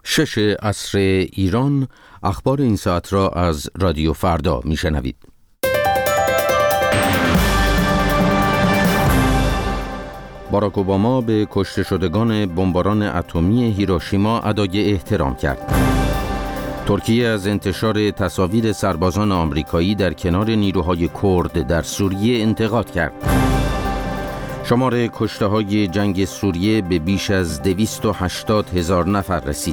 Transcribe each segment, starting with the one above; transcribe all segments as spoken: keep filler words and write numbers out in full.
شش عصر ایران. اخبار این ساعت را از رادیو فردا میشنوید. باراک اوباما به کشته شدگان بمباران اتمی هیروشیما ادای احترام کرد. ترکیه از انتشار تصاویر سربازان آمریکایی در کنار نیروهای کرد در سوریه انتقاد کرد. شمار کشته‌های جنگ سوریه به بیش از دویست و هشتاد هزار نفر رسید.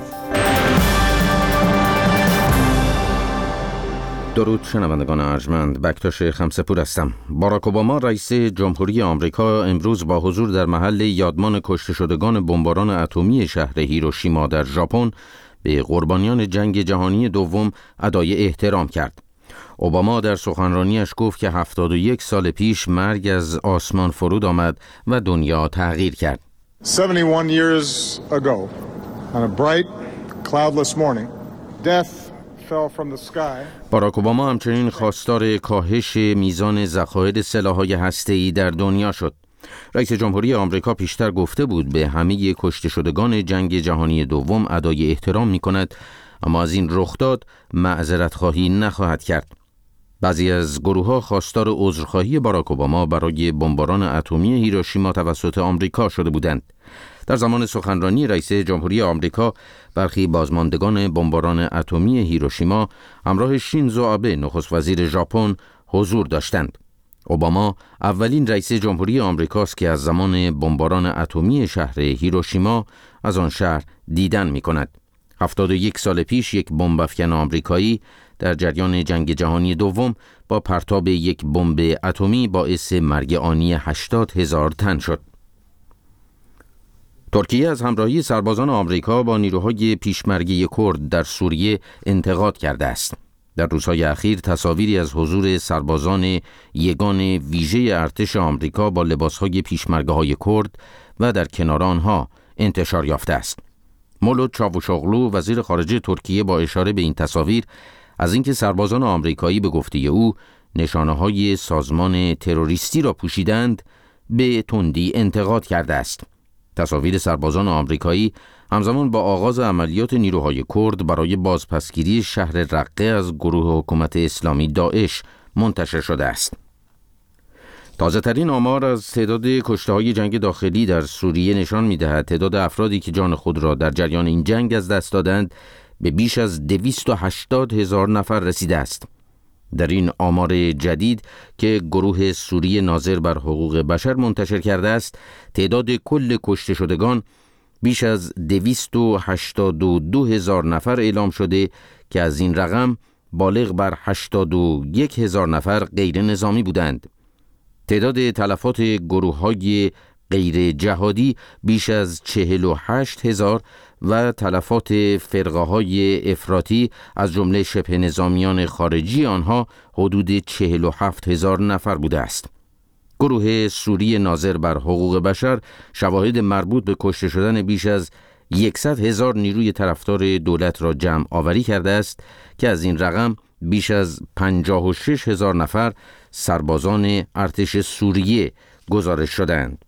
درود شنوندگان ارجمند، بکتاش خمسه‌پور هستم. باراک اوباما رئیس جمهوری آمریکا امروز با حضور در محل یادمان کشته شدگان بمباران اتمی شهر هیروشیما در ژاپن به قربانیان جنگ جهانی دوم ادای احترام کرد. اوباما در سخنرانیش گفت که هفتاد و یک سال پیش مرگ از آسمان فرود آمد و دنیا تغییر کرد. seventy-one years ago, on a bright, cloudless morning, death fell from the sky. باراک اوباما همچنین خواستار کاهش میزان ذخایر سلاح‌های هسته‌ای در دنیا شد. رئیس جمهوری آمریکا پیشتر گفته بود به همه کشته شدگان جنگ جهانی دوم ادای احترام می‌کند، اما از این رخداد معذرت خواهی نخواهد کرد. بعضی از گروه‌ها خواستار عذرخواهی باراک اوباما برای بمباران اتمی هیروشیما توسط آمریکا شده بودند. در زمان سخنرانی رئیس جمهوری آمریکا، برخی بازماندگان بمباران اتمی هیروشیما همراه شینزو آبه نخست وزیر ژاپن حضور داشتند. اوباما اولین رئیس جمهوری آمریکاست که از زمان بمباران اتمی شهر هیروشیما از آن شهر دیدن می‌کند. هفتاد و یک سال پیش یک بمب افکن آمریکایی در جریان جنگ جهانی دوم با پرتاب یک بمب اتمی باعث مرگ آنی هشتاد هزار تن شد. ترکیه از همراهی سربازان آمریکا با نیروهای پیشمرگی کرد در سوریه انتقاد کرده است. در روزهای اخیر تصاویری از حضور سربازان یگان ویژه ارتش آمریکا با لباسهای پیشمرگه‌های کرد و در کنار آنها انتشار یافته است. مولود چاوشاغلو وزیر خارجه ترکیه با اشاره به این تصاویر از اینکه سربازان آمریکایی به گفته او نشانه‌های سازمان تروریستی را پوشیدند به تندی انتقاد کرده است. تصاویر سربازان آمریکایی همزمان با آغاز عملیات نیروهای کرد برای بازپسگیری شهر رقه از گروه حکومت اسلامی داعش منتشر شده است. تازه ترین آمار از تعداد کشته‌های جنگ داخلی در سوریه نشان می‌دهد تعداد افرادی که جان خود را در جریان این جنگ از دست دادند به بیش از دویست و هشتاد هزار نفر رسیده است. در این آمار جدید که گروه سوری ناظر بر حقوق بشر منتشر کرده است، تعداد کل کشته شدگان بیش از دویست و هشتاد و دو هزار نفر اعلام شده که از این رقم بالغ بر هشتاد و یک هزار نفر غیر نظامی بودند. تعداد تلفات گروه‌های غیر جهادی بیش از چهل و هشت هزار و تلفات فرقه‌های افراطی از جمله شبه نظامیان خارجی آنها حدود چهل و هفت هزار نفر بوده است. گروه سوری ناظر بر حقوق بشر شواهد مربوط به کشته شدن بیش از صد هزار نیروی طرفدار دولت را جمع آوری کرده است که از این رقم بیش از پنجاه و شش هزار نفر سربازان ارتش سوریه گزارش شدند.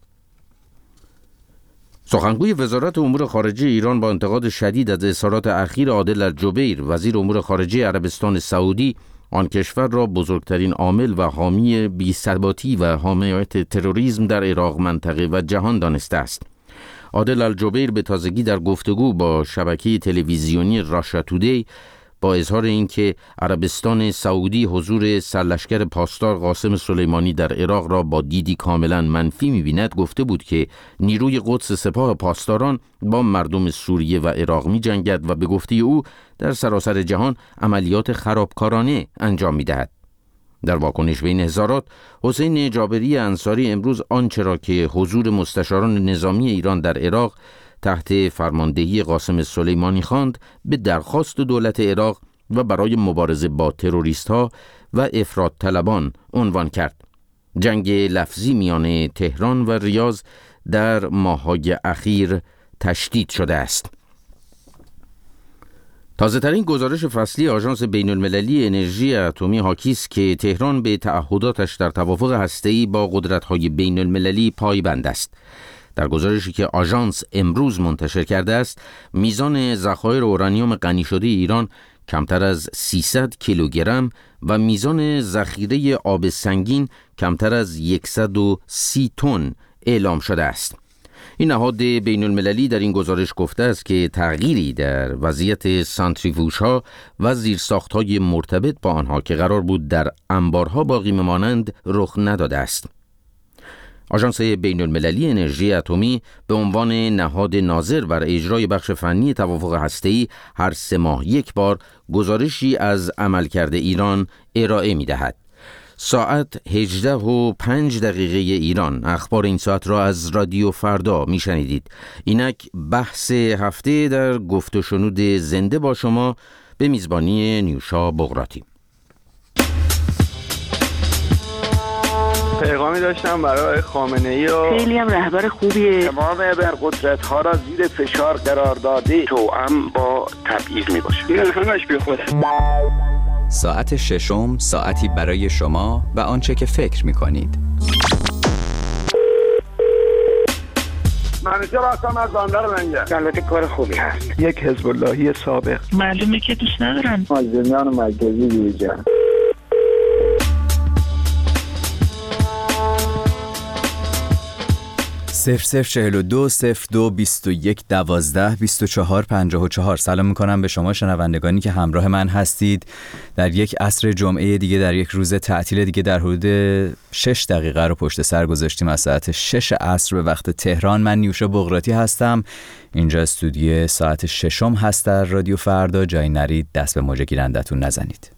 سخنگوی وزارت امور خارجه ایران با انتقاد شدید از اظهارات اخیر عادل الجبیر وزیر امور خارجه عربستان سعودی، آن کشور را بزرگترین عامل و حامی بی‌ثباتی و حمایت تروریسم در عراق، منطقه و جهان دانسته است. عادل الجبیر به تازگی در گفتگو با شبکه تلویزیونی راشا تودی با اظهار اینکه عربستان سعودی حضور سرلشکر پاسدار قاسم سلیمانی در عراق را با دیدی کاملا منفی می‌بیند، گفته بود که نیروی قدس سپاه پاسداران با مردم سوریه و عراق می‌جنگد و به گفته او در سراسر جهان عملیات خرابکارانه انجام می‌دهد. در واکنش به این اظهارات، حسین جابری انصاری امروز آنچه را که حضور مستشاران نظامی ایران در عراق تحت فرماندهی قاسم سلیمانی خواند به درخواست دولت عراق و برای مبارزه با تروریست‌ها و افراط طلبان عنوان کرد. جنگ لفظی میان تهران و ریاض در ماه‌های اخیر تشدید شده است. تازه‌ترین گزارش فصلی آژانس بین‌المللی انرژی اتمی حاکی است که تهران به تعهداتش در توافق هسته‌ای با قدرت‌های بین‌المللی پایبند است. در گزارشی که آژانس امروز منتشر کرده است، میزان ذخایر اورانیوم غنی شده ایران کمتر از سیصد کیلوگرم و میزان ذخیره آب سنگین کمتر از صد و سی تن اعلام شده است. این نهاد بین المللی در این گزارش گفته است که تغییری در وضعیت سانتریفوژها و زیرساخت‌های مرتبط با آنها که قرار بود در انبارها باقی بمانند رخ نداده است. آژانس بین المللی انرژی اتمی به عنوان نهاد ناظر بر اجرای بخش فنی توافق هسته‌ای هر سه ماه یک بار گزارشی از عملکرد ایران ارائه می‌دهد. ساعت هجده و پنج دقیقه ایران. اخبار این ساعت را از رادیو فردا میشنیدید. اینک بحث هفته در گفت و شنود زنده با شما به میزبانی نیوشا بغراتی. پیغامی داشتم برای خامنه‌ای و خیلی هم رهبر خوبیه. تمام ابرقدرت‌ها را زیر فشار قرار داده، توأم با تبعیض میباشه. این همش بی خوده. ساعت ششم، ساعتی برای شما و آنچه که فکر می‌کنید. منیجر هستم از بندر لنگر. البته کار خوبی هست. یک حزب اللهی سابق. معلومه که دوست ندارن. مازندران مرکزی دیجا. صفر صفر چهل و دو صفر دو بیست و یک دوازده بیست و چهار پنجاه و چهار. سلام میکنم به شما شنوندگانی که همراه من هستید در یک عصر جمعه دیگه، در یک روز تعطیل دیگه. در حدود شش دقیقه رو پشت سر گذاشتیم از ساعت شش عصر به وقت تهران. من نیوشا بغراتی هستم، اینجا استودیو ساعت ششم هست در رادیو فردا. جایی نرید، دست به موج گیرندتون نزنید.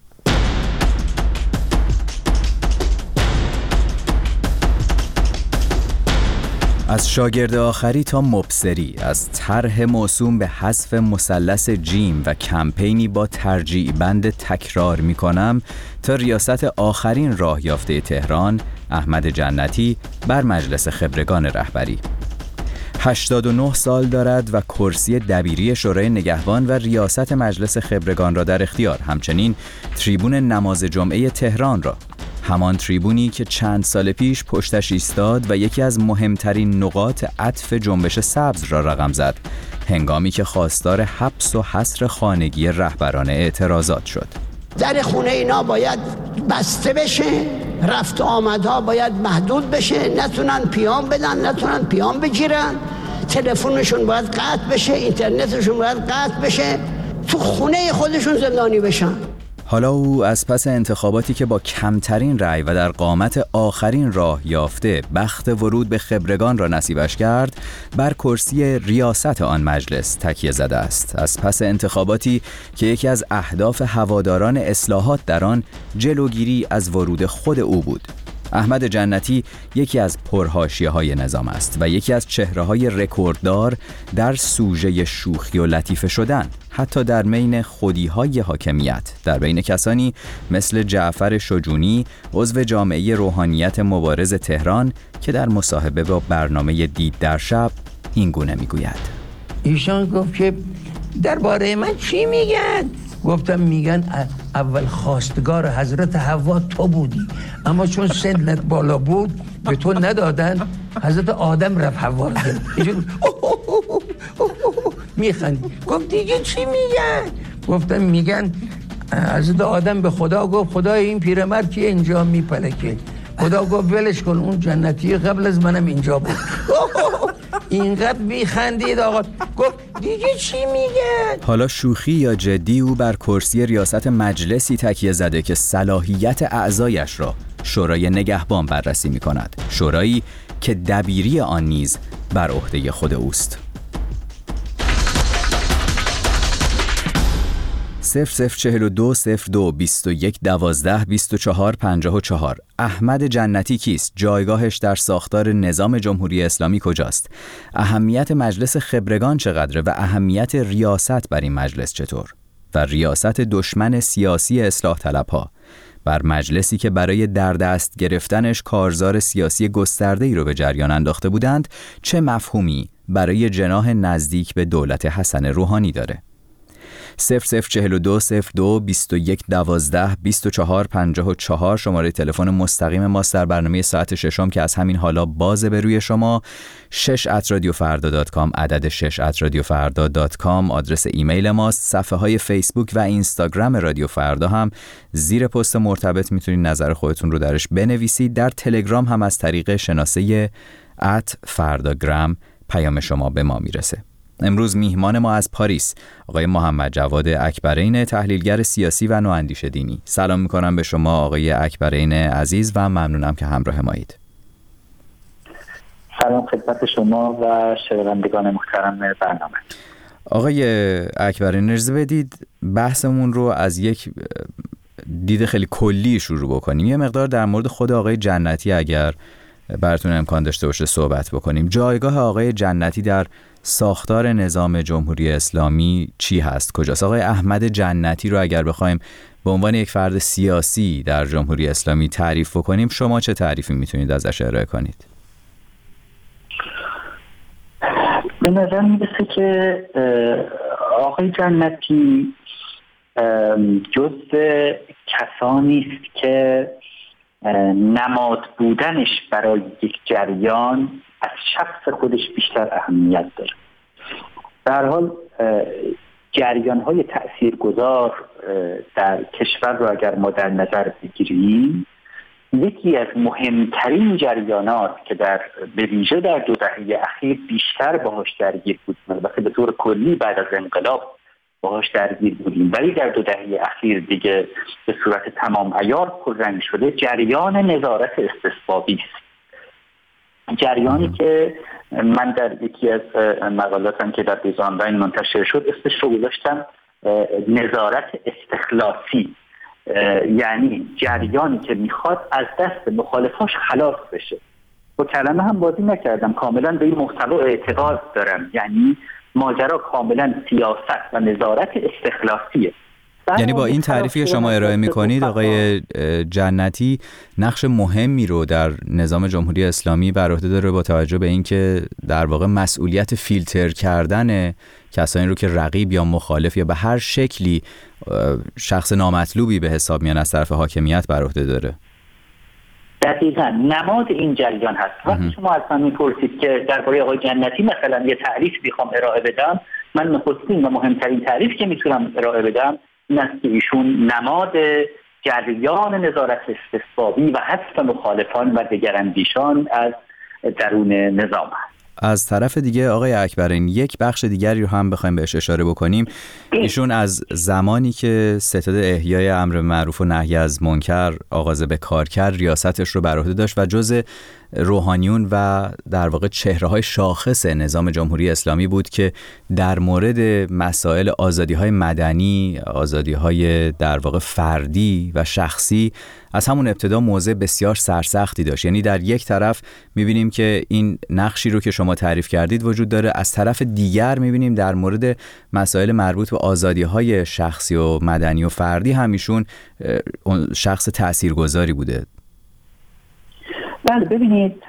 از شاگرد آخری تا مبصری، از طرح موسوم به حذف مثلث جیم و کمپینی با ترجیع بند تکرار میکنم تا ریاست آخرین راه یافته تهران، احمد جنتی، بر مجلس خبرگان رهبری. هشتاد و نه سال دارد و کرسی دبیری شورای نگهبان و ریاست مجلس خبرگان را در اختیار، همچنین تریبون نماز جمعه تهران را، همان تریبونی که چند سال پیش پشتش ایستاد و یکی از مهمترین نقاط عطف جنبش سبز را رقم زد، هنگامی که خواستار حبس و حصر خانگی رهبران اعتراضات شد. در خونه اینا باید بسته بشه، رفت و آمدها باید محدود بشه، نتونن پیام بدن، نتونن پیام بگیرن، تلفنشون باید قطع بشه، اینترنتشون باید قطع بشه، تو خونه خودشون زندانی بشن. حالا او از پس انتخاباتی که با کمترین رأی و در قامت آخرین راه یافته بخت ورود به خبرگان را نصیبش کرد، بر کرسی ریاست آن مجلس تکیه زده است. از پس انتخاباتی که یکی از اهداف هواداران اصلاحات در آن جلوگیری از ورود خود او بود. احمد جنتی یکی از پرحاشیه‌های نظام است و یکی از چهره‌های رکورددار در سوژه شوخی و لطیفه شدن، حتی در بین خودی‌های حاکمیت، در بین کسانی مثل جعفر شجونی، عضو جامعه روحانیت مبارز تهران، که در مصاحبه با برنامه دید در شب این گونه میگوید: ایشان گفت که درباره من چی میگن؟ گفتم میگن اول خواستگار حضرت حوا تو بودی، اما چون سنت بالا بود به تو ندادن، حضرت آدم رفت حوا رو گرفت. میخندی. گفت دیگه چی میگن؟ گفتم میگن حضرت آدم به خدا گفت خدای این پیرمرد که اینجا میپلکه، خدا گفت ولش کن، اون جنتی قبل از منم اینجا بود. اینقدر میخندید آقا. گفت دیگه چی میگن؟ حالا شوخی یا جدی، او بر کرسی ریاست مجلسی تکیه زده که صلاحیت اعضایش را شورای نگهبان بررسی میکند، شورایی که دبیری آن نیز بر عهده خود اوست. صفر صفر چهل و دو صفر دو بیست و یک دوازده بیست و چهار پنجاه و چهار. احمد جنتی کیست؟ جایگاهش در ساختار نظام جمهوری اسلامی کجاست؟ اهمیت مجلس خبرگان چقدره و اهمیت ریاست بر این مجلس چطور؟ و ریاست دشمن سیاسی اصلاح طلبها بر مجلسی که برای در دست گرفتنش کارزار سیاسی گسترده‌ای رو به جریان انداخته بودند، چه مفهومی برای جناح نزدیک به دولت حسن روحانی داره؟ صفر صفر چهل و دو صفر دو بیست و یک دوازده بیست و چهار پنجاه و چهار شماره تلفن مستقیم ماست در برنامه ساعت ششم که از همین حالا بازه به روی شما. شش ات رادیو فردا دات کام، عدد شش ات رادیو فردا دات کام آدرس ایمیل ماست. صفحه های فیسبوک و اینستاگرام رادیو فردا هم زیر پست مرتبط میتونید نظر خودتون رو درش بنویسید. در تلگرام هم از طریق شناسه ات فرداگرام پیام شما به ما میرسه. امروز میهمان ما از پاریس آقای محمد جواد اکبرین، تحلیلگر سیاسی و نواندیش دینی. سلام میکنم به شما آقای اکبرین عزیز و ممنونم که همراه مایید. سلام خدمت شما و شنوندگان محترم برنامه. آقای اکبرین اجازه بدید بحثمون رو از یک دید خیلی کلی شروع بکنیم. یه مقدار در مورد خود آقای جنتی اگر براتون امکان داشته باشه صحبت بکنیم. جایگاه آقای جنتی در ساختار نظام جمهوری اسلامی چی هست؟ کجاست؟ آقای احمد جنتی رو اگر بخوایم به عنوان یک فرد سیاسی در جمهوری اسلامی تعریف بکنیم، شما چه تعریفی میتونید ازش ارائه کنید؟ به نظر میرسه که آقای جنتی جزء کسانی است که نماد بودنش برای یک جریان از شخص خودش بیشتر اهمیت داره. در حال جریان‌های تأثیرگذار در کشور رو اگر ما در نظر بگیریم، یکی از مهمترین جریانات که در به ویژه در دو دهه اخیر بیشتر باهاش درگیر بودیم، البته به طور کلی بعد از انقلاب باهاش درگیر بودیم ولی در دو دهه اخیر دیگه به صورت تمام عیار پررنگ شده، جریان نظارت استثبابی است. جریانی که من در یکی از مقالاتم که در بیز آنلاین منتشر شد اسمش رو گذاشتم نظارت استخلاصی، یعنی جریانی که میخواد از دست مخالفاش خلاص بشه. با کلمه هم بازی نکردم، کاملا به این محتوا اعتقاد دارم، یعنی ماجرا کاملا سیاست و نظارت استخلاصیه. یعنی با این تعریفی شما ارائه میکنید آقای جنتی نقش مهمی رو در نظام جمهوری اسلامی بر عهده داره با توجه به اینکه در واقع مسئولیت فیلتر کردن کسانی رو که رقیب یا مخالف یا به هر شکلی شخص نامطلوبی به حساب میان از طرف حاکمیت بر عهده داره. دقیقاً نماد این جریان هست. وقتی شما از من میپرسید که درباره آقای جنتی مثلا یه تعریف بخوام ارائه بدم، من نخستین و مهمترین تعریف که میتونم ارائه بدم این است که ایشون نماد جریان نظارت استثبابی و حذف مخالفان و دگراندیشان از درون نظام هست. از طرف دیگه آقای اکبرین یک بخش دیگری رو هم بخوایم بهش اشاره بکنیم، ایشون از زمانی که ستاد احیای امر معروف و نهی از منکر آغاز به کار کرد ریاستش رو بر عهده داشت و جزء روحانیون و در واقع چهره‌های شاخص نظام جمهوری اسلامی بود که در مورد مسائل آزادی‌های مدنی، آزادی‌های در واقع فردی و شخصی از همون ابتدا موضع بسیار سرسختی داشت. یعنی در یک طرف می‌بینیم که این نقشی رو که شما تعریف کردید وجود داره، از طرف دیگر می‌بینیم در مورد مسائل مربوط به آزادی‌های شخصی و مدنی و فردی هم ایشون شخص تاثیرگذاری بوده. بله ببینید،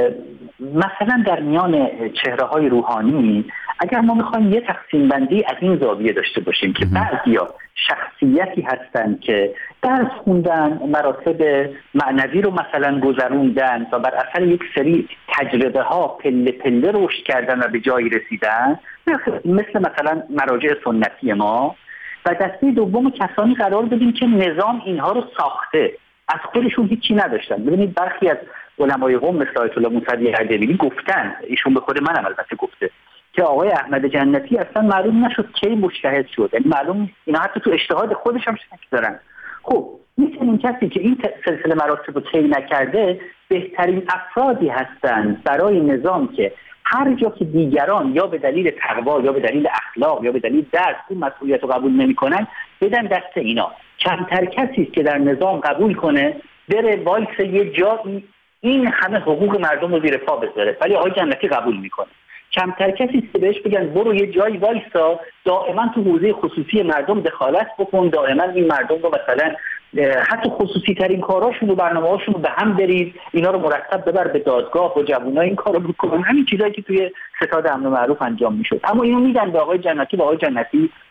مثلا در میان چهره‌های روحانی اگر ما میخوایم یه تقسیم بندی از این زاویه داشته باشیم که بعضیا شخصیتی هستن که درس خوندن، مراتب معنوی رو مثلا گذروندن و بر اثر یک سری تجربه ها پله پله رشد کردن و به جایی رسیدن، مثل مثلا مراجع سنتی ما، و دسته دوم کسانی قرار بدیم که نظام اینها رو ساخته، از خودشون هیچی نداشتن. ببینید برخی از علمای قم مثل آیت الله موسوی اردبیلی گفتن، ایشون به خود منم البته گفته، که آقای احمد جنتی اصلا معلوم نشد کی مجتهد شد، یعنی معلوم نیست، اینا حتی تو اجتهاد خودش هم شک دارن. خب مثل این کسی که این سلسله مراتب رو طی نکرده بهترین افرادی هستند برای نظام که هر جا که دیگران یا به دلیل تقوا یا به دلیل اخلاق یا به دلیل درس اون مسئولیت رو قبول نمی‌کنن بدن دست اینا. کمتر کسی است که در نظام قبول کنه بره وایس یه جایی این همه حقوق مردم رو زیر پا بذاره، ولی آقای جنتی قبول میکنه. کمتر کسی است که بهش بگن برو یه جایی وایسا دائما تو حوزه خصوصی مردم دخالت بکن، دائما این مردم رو مثلا حتی خصوصی ترین کاراشون و برنامه‌هاشون رو به هم برید، اینا رو مرتب ببر به دادگاه و جوونا این کارو بکنن، همین چیزایی که توی ستاد امر معروف انجام میشد. اما اینو میدن به آقای جنتی و آقای جنتی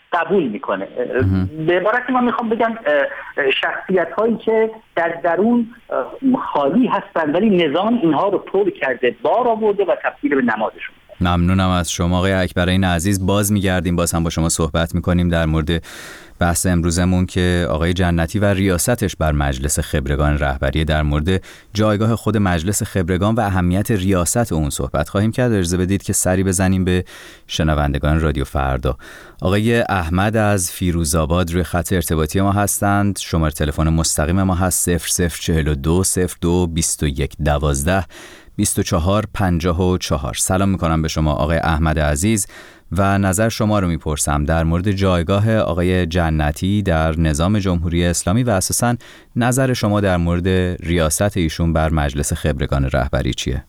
قبول میکنه. به عبارت من میخوام بگم شخصیت هایی که در درون خالی هستند ولی نظام اینها رو پر کرده، بار آورده و تبدیل به نمادشون. ممنونم از شما آقای اکبرعین عزیز. باز میگردیم، باز هم با شما صحبت میکنیم در مورد بحث امروزمون که آقای جنتی و ریاستش بر مجلس خبرگان رهبری، در مورد جایگاه خود مجلس خبرگان و اهمیت ریاست اون صحبت خواهیم کرد. اجازه بدید که سری بزنیم به شنوندگان رادیو فردا. آقای احمد از فیروزآباد روی خط ارتباطی ما هستند. شماره تلفن مستقیم ما هست صفر صفر چهل و دو صفر دو بیست و یک دوازده بیست و چهار پنجاه و چهار. سلام میکنم به شما آقای احمد عزیز و نظر شما رو میپرسم در مورد جایگاه آقای جنتی در نظام جمهوری اسلامی و اساساً نظر شما در مورد ریاست ایشون بر مجلس خبرگان رهبری چیه؟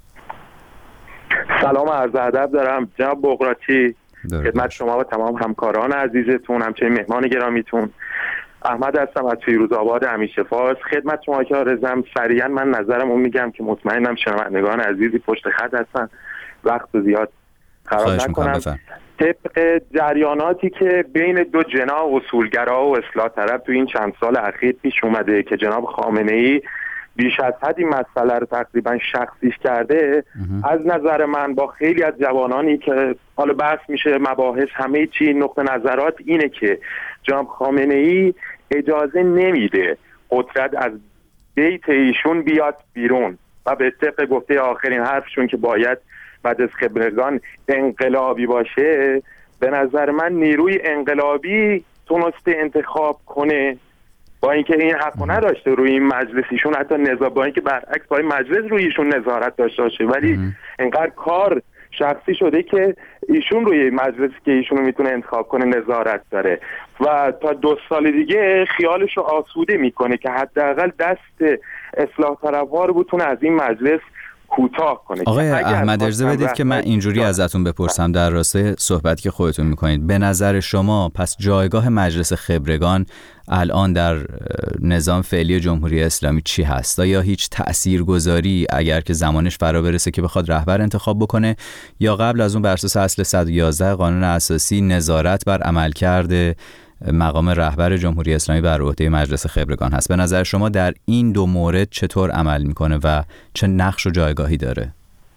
سلام و عرض ادب دارم جناب بغراتی، خدمت شما و تمام همکاران عزیزتون، همچنین مهمان گرامیتون. احمد هستم از فیروزآباد همیشه‌فاز. خدمت شما که آرزم سریعا من نظرمو میگم که مطمئنم شنوندگان عزیزی پشت خط هستن، وقت زیاد خراب نکنم. طبق جریاناتی که بین دو جناح اصولگرا و اصلاح طلب تو این چند سال اخیر پیش اومده که جناب خامنه‌ای بیش از حد این مسئله رو تقریبا شخصیش کرده، از نظر من با خیلی از جوانانی که حالا بحث میشه مباحث همه چی نقطه نظرات اینه که جناب خامنه‌ای اجازه نمیده قدرت از بیت ایشون بیاد بیرون و به طبق گفته آخرین حرفشون که باید مجلس خبرگان انقلابی باشه، به نظر من نیروی انقلابی تونسته انتخاب کنه، با اینکه این حقو نداشته روی این مجلس ایشون حتی نظارت، با اینکه برعکس با این مجلس روی ایشون نظارت داشته باشه، ولی اینقدر کار شخصی شده که ایشون روی مجلسی که ایشونو میتونه انتخاب کنه نظارت داره و تا دو سال دیگه خیالشو آسوده میکنه که حداقل دست اصلاح طلب‌ها رو بتونه از این مجلس کوتاه کنه. آقای احمد اجازه بدید که من اینجوری ازتون بپرسم در راستای صحبتی که خودتون میکنید. به نظر شما پس جایگاه مجلس خبرگان الان در نظام فعلی جمهوری اسلامی چی هست؟ یا هیچ تأثیرگذاری اگر که زمانش فرا برسه که بخواد رهبر انتخاب بکنه، یا قبل از اون بر اساس اصل صد و یازده قانون اساسی نظارت بر عملکرد مقام رهبر جمهوری اسلامی بر عهده مجلس خبرگان هست؟ به نظر شما در این دو مورد چطور عمل میکنه و چه نقش و جایگاهی داره؟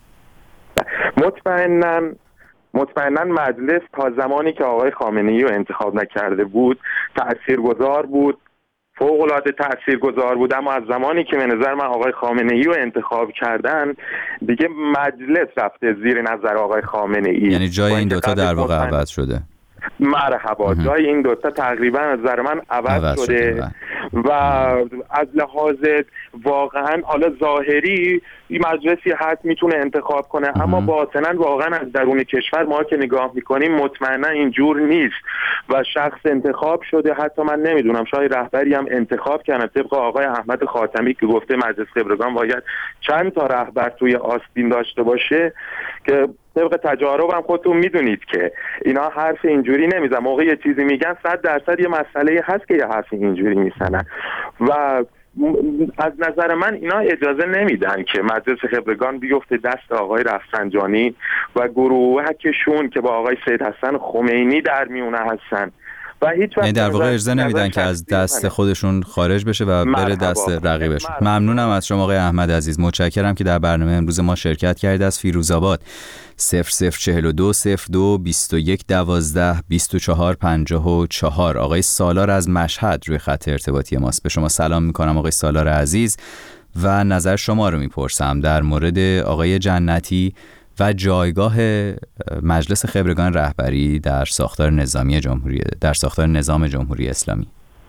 مطمئناً مطمئناً مجلس تا زمانی که آقای خامنه‌ای رو انتخاب نکرده بود تأثیرگذار بود، فوق‌العاده تأثیرگذار بود، اما از زمانی که به نظر من آقای خامنه‌ای رو انتخاب کردن دیگه مجلس رفته زیر نظر آقای خامنه‌ای، یعنی جای این دوتا در واقع عوض شده. مرحبا، جای این دوتا تقریبا از نظر من عوض, عوض شده, شده و از لحاظ واقعا حالا ظاهری این مجلسی هست میتونه انتخاب کنه، اه. اما باطنا واقعا از درون کشور ما که نگاه میکنیم مطمئنا اینجور نیست و شخص انتخاب شده. حتی من نمیدونم شاید رهبری هم انتخاب کنه طبق آقای احمد خاتمی که گفته مجلس خبرگان باید چند تا رهبر توی آستین داشته باشه، که طبق تجاربم خودتون میدونید که اینا حرف اینجوری نمیزنن. موقع یه چیزی میگن صد درصد یه مسئله هست که یه حرف اینجوری میزنن و از نظر من اینا اجازه نمیدن که مجلس خبرگان بیفته دست آقای رفسنجانی و گروهکشون که با آقای سید حسن خمینی در میونه هستن و هیچ وقت در واقع اجازه نمیدن که از دست خودشون خارج بشه و بره دست رقیبش. ممنونم از شما آقای احمد عزیز، متشکرم که در برنامه امروز ما شرکت کردید. از فیروزآباد صفر صفر چهل و دو صفر دو بیست و یک دوازده بیست و چهار پنجاه و چهار. آقای سالار از مشهد روی خط ارتباطی ماست. به شما سلام میکنم آقای سالار عزیز و نظر شما رو میپرسم در مورد آقای جنتی و جایگاه مجلس خبرگان رهبری در ساختار نظامی جمهوری در ساختار نظام جمهوری اسلامی.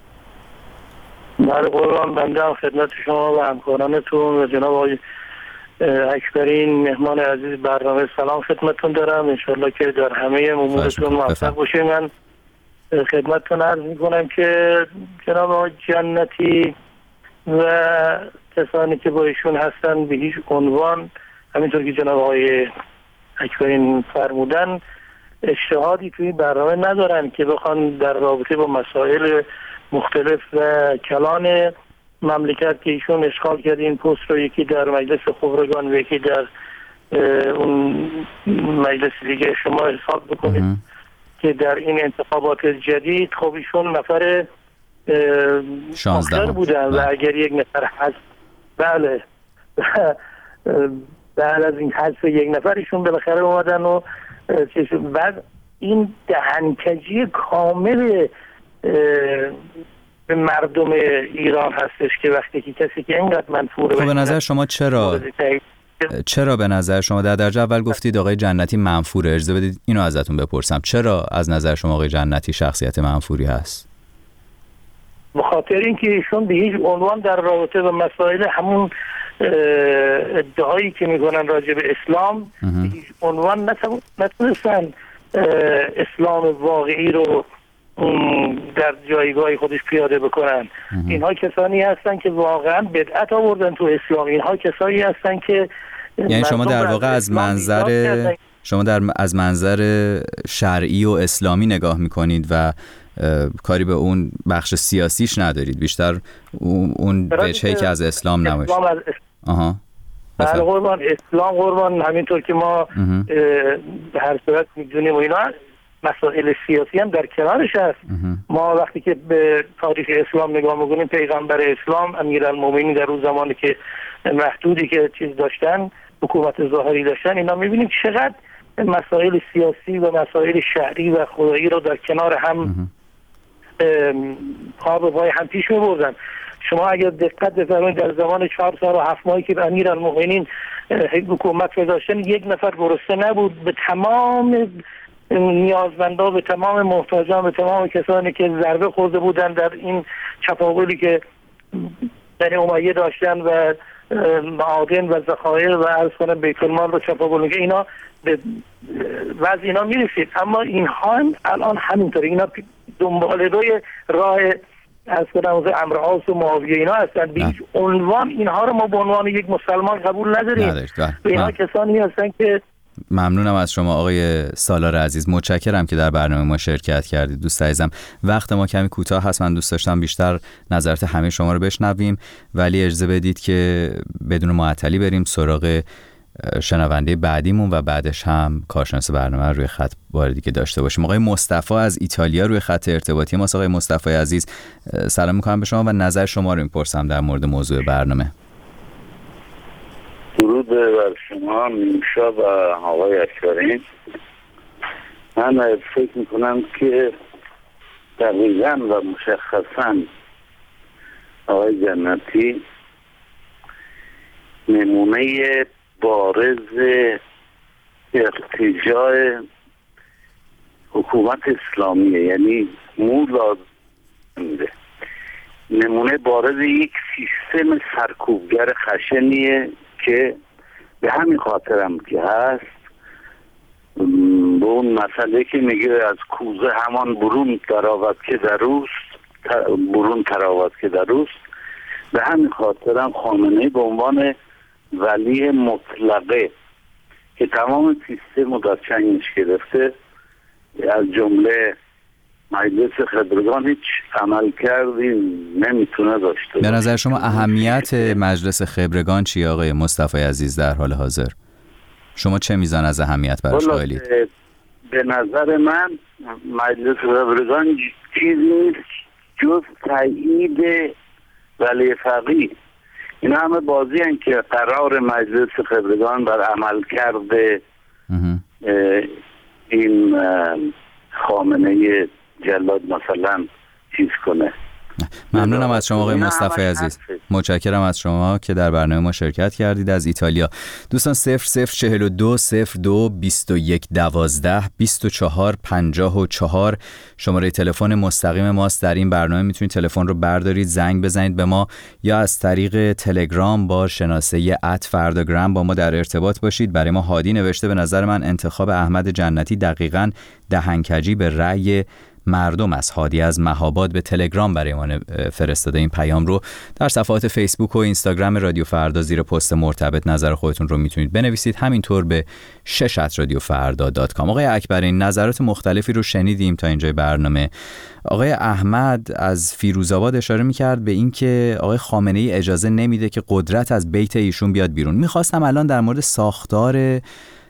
در قرآن بنده خدمت شما و همکارانتون و جناب آقای اکبرعین مهمان عزیز برنامه سلام خدمتتون دارم. انشالله که در همه امورتون موفق باشید. من خدمتتون عرض میکنم که جناب آقای جنتی و کسانی که با ایشون هستن به هیچ عنوان، همینطور که جناب آقای اکبرعین فرمودن، اجتهادی توی برنامه ندارن که بخوان در رابطه با مسائل مختلف و کلان مملکت که ایشون اشغال کرده این پست رو، یکی در مجلس خبرگان و یکی در اون مجلس دیگه شما حساب بکنید که در این انتخابات جدید خب ایشون نفر آخر بودن و اگر یک نفر حذف بله بعد از این حذف یک نفرشون بالاخره اومدن و بعد این دهنکجی کامل به مردم ایران هستش که وقتی که کسی که اینقدر منفوره. خب به نظر شما چرا چرا به نظر شما در درجه اول گفتید آقای جنتی منفوره، اجازه بدید اینو ازتون بپرسم، چرا از نظر شما آقای جنتی شخصیت منفوری هست؟ به خاطر اینکه ایشون به هیچ عنوان در رابطه با مسائل همون ادعایی که میکنن راجع به اسلام به هیچ عنوان نتونستن اسلام واقعی رو در جایگاه خودش پیاده بکنن. اینها کسانی هستن که واقعا بدعت آوردن تو اسلام. اینها کسانی هستن که یعنی شما در واقع از منظر شما در از منظر شرعی و اسلامی نگاه میکنید و کاری به اون بخش سیاسیش ندارید، بیشتر اون وجهی که از اسلام نمیشه. آها بله قربان، اسلام قربان، همینطور که ما به هر صورت میدونیم و اینا مسائل سیاسی هم در کنارش هست. ما وقتی که به تاریخ اسلام نگاه میکنیم، پیغمبر اسلام امیرالمومنین در اون زمانی که محدودی که چیز داشتن، حکومت ظاهری داشتن، اینا میبینیم چقدر مسائل سیاسی و مسائل شهری و خدایی رو در کنار هم پا به پای هم پیش میبردن. شما اگر دقت بفرمایید در زمان چهار سال و هفت ماهی که امیرالمومنین حکومت رو داشتن، یک نفر گرسنه نبود. به تمام نیازمندا، به تمام محتاجان، به تمام کسانی که ضربه خورده بودن در این چپاولی که بنی امیه داشتن و معادن و ذخایر و عرض کنم بیت المال رو چپاول میگه، اینا به وضع اینا میرسید. اما اینها هم الان همینطوره، اینا دنبال روی راه از کنم امر عاص و معاویه اینا هستن. به هیچ عنوان اینها رو ما به عنوان یک مسلمان قبول نداریم. اینها کسانی هستن که ممنونم از شما آقای سالار عزیز، متشکرم که در برنامه ما شرکت کردید. دوست عزیزم وقت ما کمی کوتاه هست، من دوست داشتم بیشتر نظرات همه شما رو بشنویم، ولی اجازه بدید که بدون معطلی بریم سراغ شنونده بعدیمون و بعدش هم کارشناس برنامه روی خط واردی که داشته باشیم. آقای مصطفی از ایتالیا روی خط ارتباطی ما. آقای مصطفی عزیز سلام میکنم به شما و نظر شما رو میپرسم در مورد موضوع برنامه. درود بر شما نیمشا و آقای اکبرین. من فکر میکنم که دقیقاً و مشخصاً آقای جنتی نمونه بارز ارتجاع حکومت اسلامیه، یعنی مو لازم نمونه بارز یک سیستم سرکوبگر خشنیه که به همین خاطرم که هست به اون مسئله که میگه از کوزه همان برون تراوت که در اوست برون تراوت که در اوست، به همین خاطرم خامنه‌ای به عنوان ولی مطلقه که تمام سیستم رو در چنگش گرفته، از جمله مجلس خبرگان هیچ عمل کردی نمیتونه داشته. به نظر شما اهمیت مجلس خبرگان چیه آقای مصطفی عزیز در حال حاضر؟ شما چه میزان از اهمیت براش قائلید؟ به نظر من مجلس خبرگان چیزی نیست جز تایید ولی فقیه. این همه بازی هن که قرار مجلس خبرگان بر عمل کرده این خامنه جلاد مثلا چیز کنه. ممنونم از شما آقای مصطفی عزیز، متشکرم از شما که در برنامه ما شرکت کردید از ایتالیا. دوستان صفر صفر چهل و دو صفر دو بیست و یک دوازده بیست و چهار پنجاه و چهار شماره تلفن مستقیم ماست. در این برنامه میتونید تلفن رو بردارید، زنگ بزنید به ما، یا از طریق تلگرام با شناسه ات فرداگرام با ما در ارتباط باشید. برای ما هادی نوشته به نظر من انتخاب احمد جنتی دقیقاً دهنکجی به رأی مردم است. هادی از مهاباد به تلگرام برای ما فرستاده این پیام رو. در صفحات فیسبوک و اینستاگرام رادیو فردا زیر پست مرتبط نظر خودتون رو میتونید بنویسید، همینطور به شش ات رادیو فردا دات کام. آقای اکبرین نظرات مختلفی رو شنیدیم تا اینجای برنامه. آقای احمد از فیروزآباد اشاره میکرد به این که آقای خامنه ای اجازه نمیده که قدرت از بیت ایشون بیاد بیرون. میخواستم الان در مورد ساختار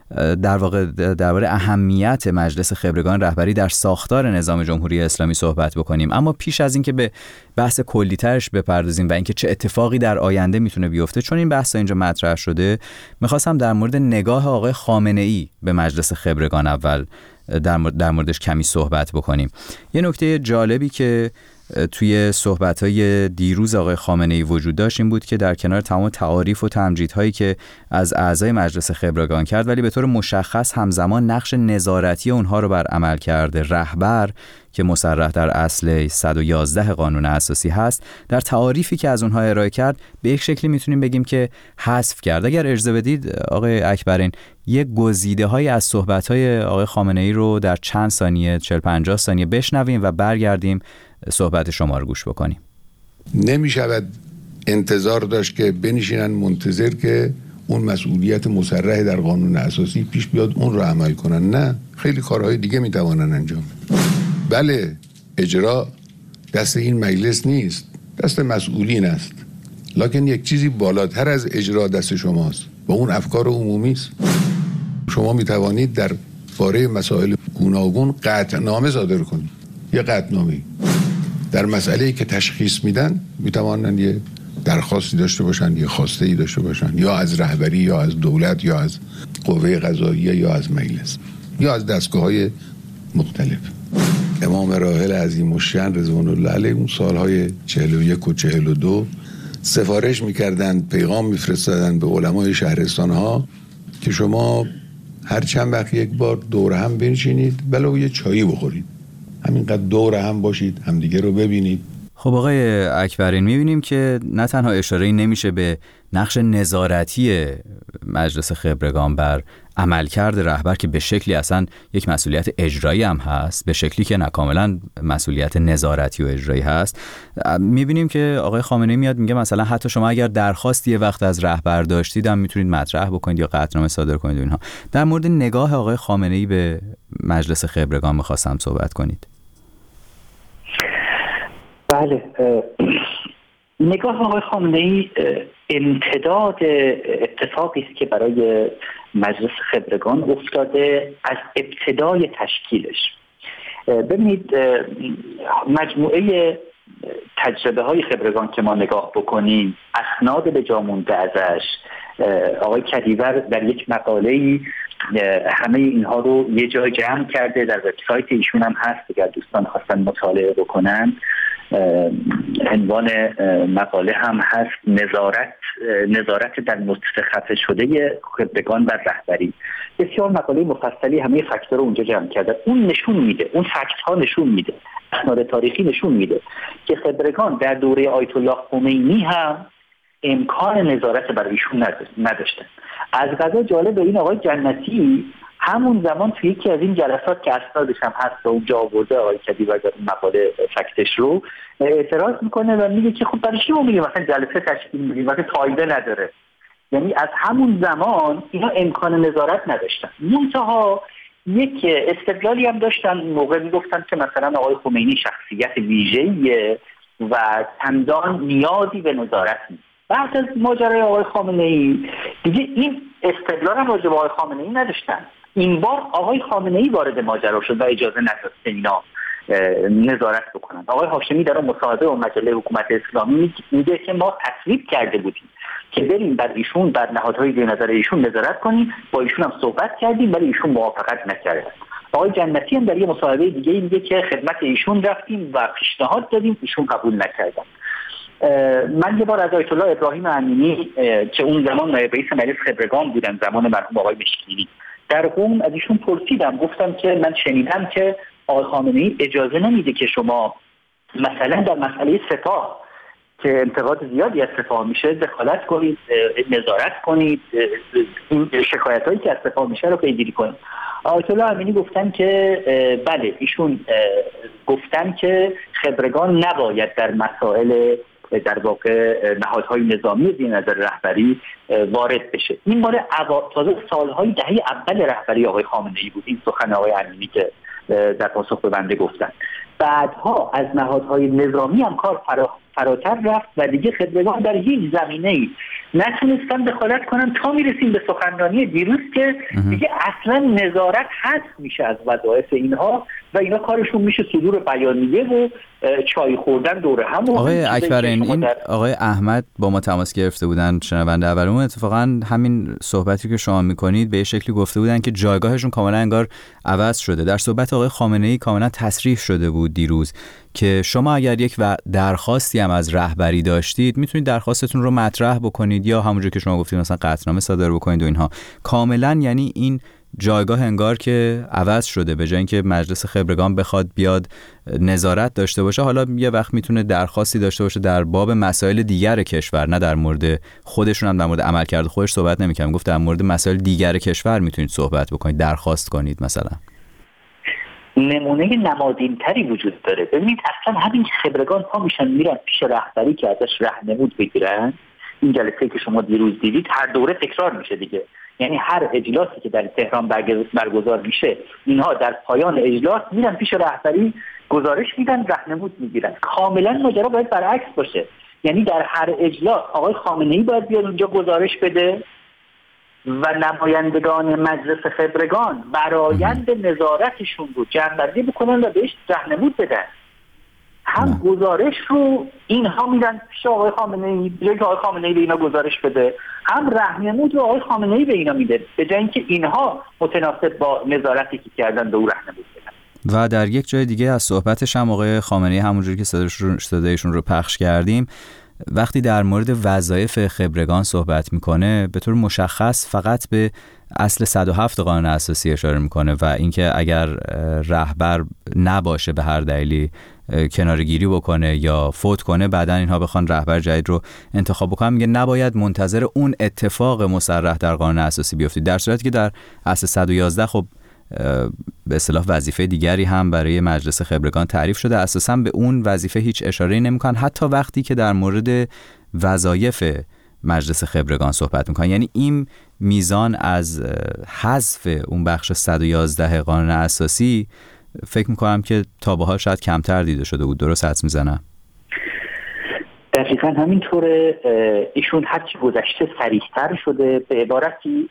در واقع درباره اهمیت مجلس خبرگان رهبری در ساختار نظام جمهوری اسلامی صحبت بکنیم. اما پیش از اینکه به بحث کلی‌ترش بپردازیم و اینکه چه اتفاقی در آینده میتونه بیفته، چون این بحث اینجا مطرح شده، میخواستم در مورد نگاه آقای خامنه‌ای به مجلس خبرگان اول در مورد در موردش کمی صحبت بکنیم. یه نکته جالبی که توی صحبت‌های دیروز آقای خامنه‌ای وجود داشت این بود که در کنار تمام تعاریف و تمجیدهایی که از اعضای مجلس خبرگان کرد، ولی به طور مشخص همزمان نقش نظارتی اونها رو بر عمل کرده رهبر که مصرح در اصل صد و یازده قانون اساسی هست، در تعاریفی که از اونها ارائه کرد به یک شکلی میتونیم بگیم که حذف کرد. اگر اجازه بدید آقای اکبرین، یک گزیده‌های از صحبت‌های آقای خامنه‌ای رو در چند ثانیه، چهل پنجاه ثانیه بشنویم و برگردیم صحبت شما رو گوش بکنیم. نمی شود انتظار داشت که بنشینن منتظر که اون مسئولیت مصرح در قانون اساسی پیش بیاد اون رو عمل کنن. نه، خیلی کارهای دیگه می توانن انجام. بله، اجرا دست این مجلس نیست، دست مسئولین است، لکن یک چیزی بالاتر از اجرا دست شماست و اون افکار عمومی است. شما می توانید در باره مسائل گوناگون قطعنامه صادر کنید، یه قطعنامه در مسئله‌ای که تشخیص میدن میتوانند یه درخواستی داشته باشن، یه خواسته‌ای داشته باشن، یا از رهبری یا از دولت یا از قوه قضاییه یا از مجلس یا از دستگاه‌های مختلف. امام راحل عظیم الشأن رضوان الله علیه اون سالهای چهل و یک و چهل و دو سفارش میکردند، پیغام میفرستادند به علمای شهرستان‌ها که شما هر چند وقت یک بار دور هم بنشینید بلکه یه چایی بخورید، همینقدر دور هم باشید، همدیگه رو ببینید. خب آقای اکبرین، میبینیم که نه تنها اشاره‌ای نمیشه به نقش نظارتی مجلس خبرگان بر عملکرد رهبر که به شکلی اصلا یک مسئولیت اجرایی هم هست، به شکلی که نه کاملا مسئولیت نظارتی و اجرایی هست. میبینیم که آقای خامنه‌ای میاد میگه مثلا حتی شما اگر درخواستی یه وقت از رهبر داشتید هم میتونید مطرح بکنید یا قطعنامه صادر کنید و اینها. در مورد نگاه آقای خامنه‌ای به مجلس خبرگان می‌خواستم صحبت کنید. بله، نگاه آقای خامنه‌ای امتداد اتفاقی است که برای مجلس خبرگان افتاده از ابتدای تشکیلش. ببینید، مجموعه تجربه های خبرگان که ما نگاه بکنیم، اسناد به جا مونده ازش، آقای کدیور در یک مقاله‌ای همه اینها رو یه جای جمع کرده، در وبسایت ایشون هم هست اگر دوستان خواستن مطالعه بکنن. عنوان مقاله هم هست نظارت نظارت در نطفه خفه شده خبرگان بر رهبری. بسیار مقاله مفصلی همه فاکتور رو اونجا جمع کرده. اون نشون میده، اون فکت ها نشون میده، اسناد تاریخی نشون میده که خبرگان در دوره آیت الله خمینی هم امکان نظارت برای ایشون نداشتن. از قضا جالب این آقای جنتی همون زمان توی یکی از این جلسات که اسنادش هم هست و اونجا آورده آقای کدیور در مقاله فکتش رو اعتراض میکنه و میگه که خب برای چی ما میگیم مثلا جلسه تشکیل میدیم وقتی فایده نداره. یعنی از همون زمان اینا امکان نظارت نداشتن. منتها یک استدلالی هم داشتن، موقع میگفتن که مثلا آقای خمینی شخصیت ویژه‌ایه و چندان نیازی به نظارت نیست. بعد از ماجرای آقای خامنه‌ای دیگه این استدلال هم راجع به آقای خامنه‌ای نداشتن. این بار آقای خامنه‌ای وارد ماجرا شد و اجازه نداد اینا نظارت بکنن. آقای هاشمی در مصاحبه با مجله حکومت اسلامی میگه که ما تصویب کرده بودیم که بریم بر ایشون، بر نهادهای زیر نظر ایشون نظارت کنیم، با ایشون هم صحبت کردیم ولی ایشون موافقت نکردن. آقای جنتی هم در یه مصاحبه دیگه میگه که خدمت ایشون رفتیم و پیشنهاد دادیم، ایشون قبول نکردن. من یه بار از آیت الله ابراهیم امینی که اون زمان نایب رئیس مجلس خبرگان بودن زمان مرحوم آقای مشکینی در قم از ایشون پرسیدم، گفتم که من شنیدم که آقای خامنه‌ای اجازه نمیده که شما مثلا در مسئله سپاه که انتقاد زیادی از سپاه میشه دخالت کنید، نظارت کنید، این شکایتایی که از سپاه میشه رو پیگیری کنید. آیت الله امینی گفتن که بله، ایشون گفتن که خبرگان نباید در مسائل در واقع نهادهای نظامی زیر نظر رهبری وارد بشه. این مال تازه سالهای دهه اول رهبری آقای خامنه‌ای بود، این سخن آقای امینی که در پاسخ به بنده گفتن. بعدها از نهادهای نظامی هم کار فراتر رفت و دیگه خبرگان در هیچ زمینه‌ای نتونستن دخالت کنن تا میرسیم به سخنرانی دیروز که دیگه اصلا نظارت حذف میشه از وظایف اینها و اینا کارشون میشه صدور بیانیه و چای خوردن دور هم. آقای اکبرین، این آقای احمد با ما تماس گرفته بودن، شنونده اولمون، اتفاقا همین صحبتی که شما میکنید به شکلی گفته بودن که جایگاهشون کاملا انگار عوض شده. در صحبت آقای خامنه‌ای کاملا تصریح شده بود دیروز که شما اگر یک و درخواستی هم از رهبری داشتید میتونید درخواستتون رو مطرح بکنید یا همونجور که شما گفتید مثلا قطعنامه صادر بکنید و اینها. کاملا یعنی این جایگاه انگار که عوض شده، به جای اینکه مجلس خبرگان بخواد بیاد نظارت داشته باشه، حالا یه وقت میتونه درخواستی داشته باشه در باب مسائل دیگر کشور، نه در مورد خودشون. هم در مورد عملکرد خودش صحبت نمی‌کنم، گفت در مورد مسائل دیگر کشور میتونید صحبت بکنید، درخواست کنید. مثلا نمونه نمادین‌تری وجود داره. ببینید اصلا همین خبرگان پا میشن میرن پیش رهبری که ازش راهنمود بگیرن. این جلسه که شما دیروز دیدید هر دوره تکرار میشه دیگه، یعنی هر اجلاسی که در تهران برگزار میشه اینها در پایان اجلاس میرن پیش رهبری گزارش میدن، راهنمود میگیرن. کاملا ماجرا باید برعکس باشه، یعنی در هر اجلاس آقای خامنه‌ای باید بیاد اونجا گزارش بده و نمایندگان مجلس خبرگان برآیند نظارتشون رو جمع‌بندی بکنن و بهش راهنمود بدن. هم گزارش رو اینها میدن پیش آقای خامنه‌ای، به جای که آقای خامنه‌ای به اینا گزارش بده، هم راهنمود رو آقای خامنه‌ای به اینا میده، به جای اینکه اینها متناسب با نظارتی که کردن به او راهنمود بدن. و در یک جای دیگه از صحبتش هم آقای خامنه‌ای همونجوری که صدایشون رو پخش کردیم، وقتی در مورد وظایف خبرگان صحبت میکنه به طور مشخص فقط به اصل صد و هفت قانون اساسی اشاره میکنه و اینکه اگر رهبر نباشه به هر دلیلی کناره‌گیری بکنه یا فوت کنه، بعدن اینها بخوان رهبر جدید رو انتخاب بکنن، میگه نباید منتظر اون اتفاق مصرح در قانون اساسی بیفتید، در صورتی که در اصل صد و یازده خب به اصطلاح وظیفه دیگری هم برای مجلس خبرگان تعریف شده، اساساً به اون وظیفه هیچ اشاره‌ای نمی‌کنن، حتی وقتی که در مورد وظایف مجلس خبرگان صحبت می‌کنن. یعنی این میزان از حذف اون بخش صد و یازده قانون اساسی فکر می‌کنم که تا به حال شاید کمتر دیده شده بود. درست حدس میزنم؟ دقیقاً همینطوره. ایشون هرچی گذشته صریح‌تر شده، به عبارتی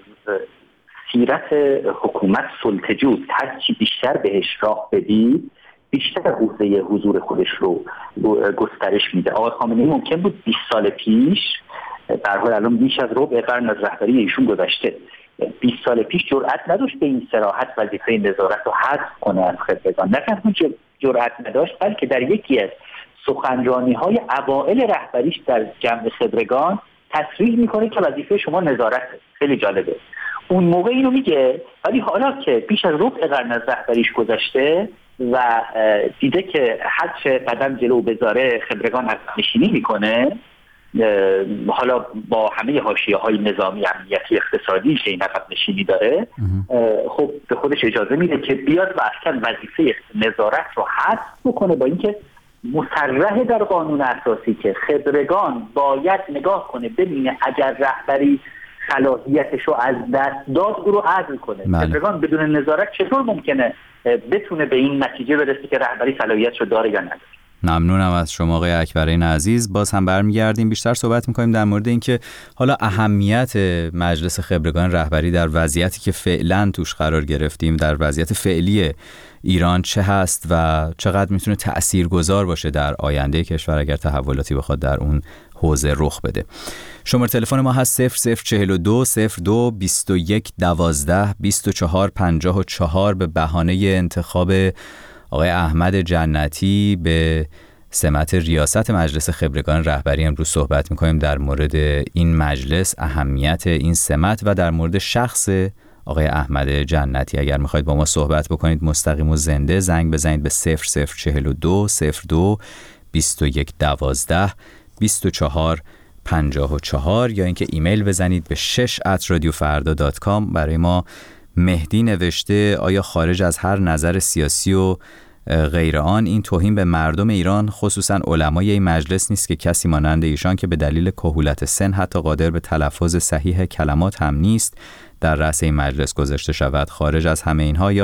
سیرت حکومت سلطجوست، هرچی بیشتر بهش راه بدید بیشتر حوزه حضور خودش رو گسترش میده. آقای خامنه‌ای ممکن بود بیست سال پیش، در حال الان بیش از ربع قرن از رهبری ایشون گذشته، بیست سال پیش جرأت نداشت به این صراحت وظیفه نظارت رو حذف کنه از خبرگان. نه تنها جرأت نداشت بلکه در یکی از سخنرانی‌های اوائل رهبریش در جمع خبرگان تصریح میکنه که وظیفه شما نظارته. خیلی جالبه. اون موقع اینو میگه، ولی حالا که بیش از ربع قرن از رهبریش گذشته و دیده که هر چه قدم جلو بذاره خبرگان عقب نشینی میکنه، حالا با همه حاشیه‌های نظامی، امنیتی، اقتصادی که این عقب نشینی داره، خب به خودش اجازه میده که بیاد و اصلا وظیفه نظارت رو حذف بکنه، با اینکه مصرح در قانون اساسی که خبرگان باید نگاه کنه ببینه اگر رهبری صلاحیتش رو از دست داد او رو عزل کنه. خبرگان بدون نظارت چطور ممکنه بتونه به این نتیجه برسه که رهبری صلاحیتش رو داره یا نداره؟ ممنونم از شما آقای اکبرین عزیز. باز هم برمیگردیم بیشتر صحبت میکنیم در مورد اینکه حالا اهمیت مجلس خبرگان رهبری در وضعیتی که فعلا توش قرار گرفتیم، در وضعیت فعلی ایران چه هست و چقدر میتونه تأثیرگذار باشه در آینده کشور اگر تحولاتی بخواد در اون حوزه رخ بده. شماره تلفن ما هست صفر صفر چهل و دو صفر دو بیست و یک دوازده بیست و چهار پنجاه و چهار. به بهانه انتخاب آقای احمد جنتی به سمت ریاست مجلس خبرگان رهبری امروز صحبت می‌کنیم در مورد این مجلس، اهمیت این سمت و در مورد شخص آقای احمد جنتی. اگر میخواید با ما صحبت بکنید مستقیم و زنده زنگ بزنید به صفر صفر چهل و دو صفر دو بیست و یک دوازده بیست و چهار پنجاه و چهار یا اینکه ایمیل بزنید به شش ات رادیو فردا دات کام. برای ما مهدی نوشته آیا خارج از هر نظر سیاسی و غیر آن این توهین به مردم ایران خصوصا علمای این مجلس نیست که کسی مانند ایشان که به دلیل کهولت سن حتی قادر به تلفظ صحیح کلمات هم نیست در رأس این مجلس گذاشته شود؟ خارج از همه اینها یا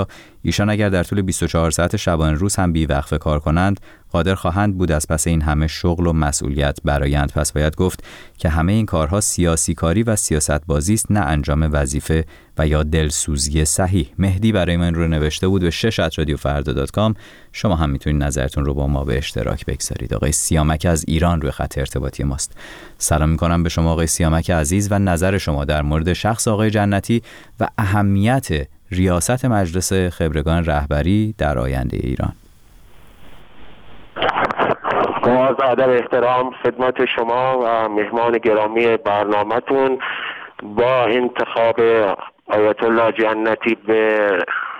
ایشان اگر در طول بیست و چهار ساعت شبانه روز هم بی‌وقفه کار کنند قادر خواهند بود از پس این همه شغل و مسئولیت برآیند. پس باید گفت که همه این کارها سیاسی کاری و سیاست بازی است، نه انجام وظیفه و یا دلسوزی صحیح. مهدی برای من رو نوشته بود به شش ات رادیو فردا دات کام. شما هم میتونید نظرتون رو با ما به اشتراک بگذارید. آقای سیامک از ایران روی خط ارتباطی ماست. سلام میکنم به شما آقای سیامک عزیز و نظر شما در مورد شخص آقای جنتی و اهمیت ریاست مجلس خبرگان رهبری در آینده ایران. با ادب احترام خدمت شما و مهمان گرامی برنامه‌تون، با انتخاب آیت الله جنتی به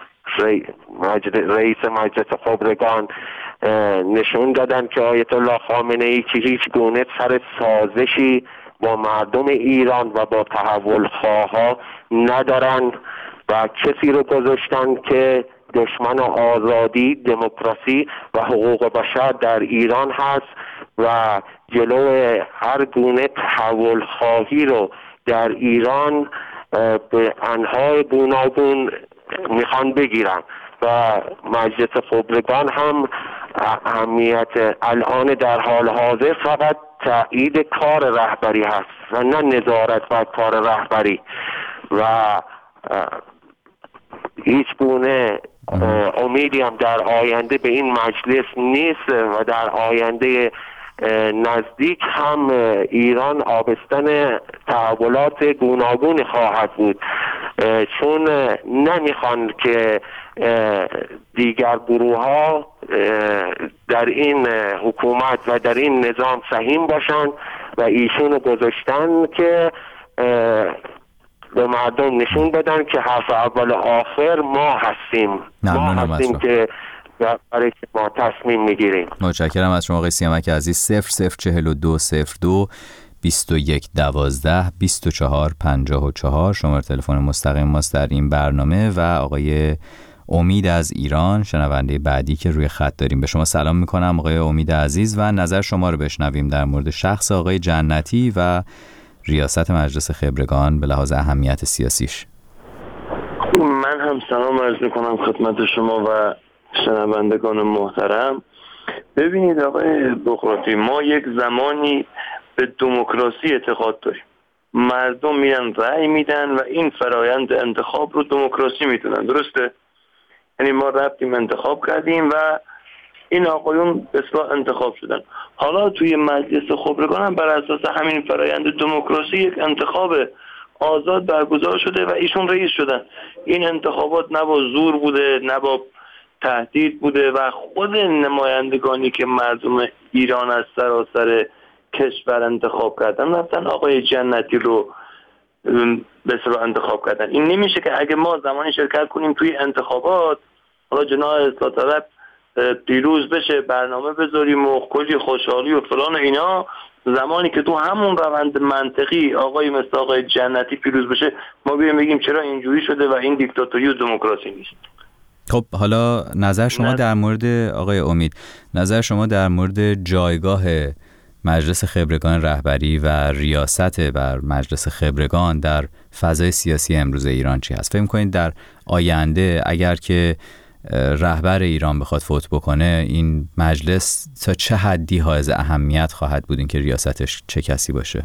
رئیس مجلس خبرگان نشون دادن که آیت الله خامنه‌ای که هیچ گونه سر سازشی با مردم ایران و با تحول خواها ندارن و کسی رو گذاشتن که دشمن آزادی، دموکراسی و حقوق بشر در ایران هست و جلو هر گونه تحول خواهی رو در ایران به انواع گوناگون میخوان بگیرن و مجلس خبرگان هم اهمیت الان در حال حاضر فقط تایید کار رهبری هست و نه نظارت بر کار رهبری و هیچ گونه امیدی هم در آینده به این مجلس نیست و در آینده نزدیک هم ایران آبستن تحولات گوناگونی خواهد بود، چون نمیخوان که دیگر گروه ها در این حکومت و در این نظام سهیم باشن و ایشون گذاشتن که به مردم نشون بدن که حرف اول آخر ما هستیم، ما هستیم که برای ما تصمیم میگیریم. متشکرم از شما آقای سیامک عزیز. صفر صفر چهل و دو صفر دو بیست و یک دوازده بیست و چهار پنجاه و چهار شماره تلفن مستقیم ماست در این برنامه و آقای امید از ایران شنونده بعدی که روی خط داریم. به شما سلام میکنم آقای امید عزیز و نظر شما رو بشنویم در مورد شخص آقای جنتی و ریاست مجلس خبرگان به لحاظ اهمیت سیاسیش. من هم سلام عرض میکنم خدمت شما و شنوندگان محترم. ببینید آقای بقراتی، ما یک زمانی به دموکراسی اعتقاد داریم، مردم میرن رأی میدن و این فرایند انتخاب رو دموکراسی میدونن، درسته؟ یعنی ما رفتیم انتخاب کردیم و این آقایون به اصطلاح انتخاب شدن. حالا توی مجلس خبرگان هم بر اساس همین فرایند دموکراسی یک انتخاب آزاد برگزار شده و ایشون رئیس شدن. این انتخابات نه با زور بوده نه با تهدید بوده و خود نمایندگانی که مردم ایران از سراسر کشور انتخاب کردن رفتن آقای جنتی رو به اصطلاح انتخاب کردن. این نمیشه که اگه ما زمانی شرکت کنیم توی انتخابات، حالا جناح اصلاح طلب پیروز بشه، برنامه بذاریم و کلی خوشحالی و فلان و اینا، زمانی که تو همون روند منطقی آقای مثل آقای جنتی پیروز بشه ما بیایم بگیم چرا اینجوری شده و این دیکتاتوری و دموکراسی نیست. خب حالا نظر شما در مورد آقای امید، نظر شما در مورد جایگاه مجلس خبرگان رهبری و ریاست بر مجلس خبرگان در فضای سیاسی امروز ایران چی هست؟ فکر می‌کنید در آینده اگر که رهبر ایران بخواد فوت بکنه این مجلس تا چه حدی حائز اهمیت خواهد بود، این که ریاستش چه کسی باشه؟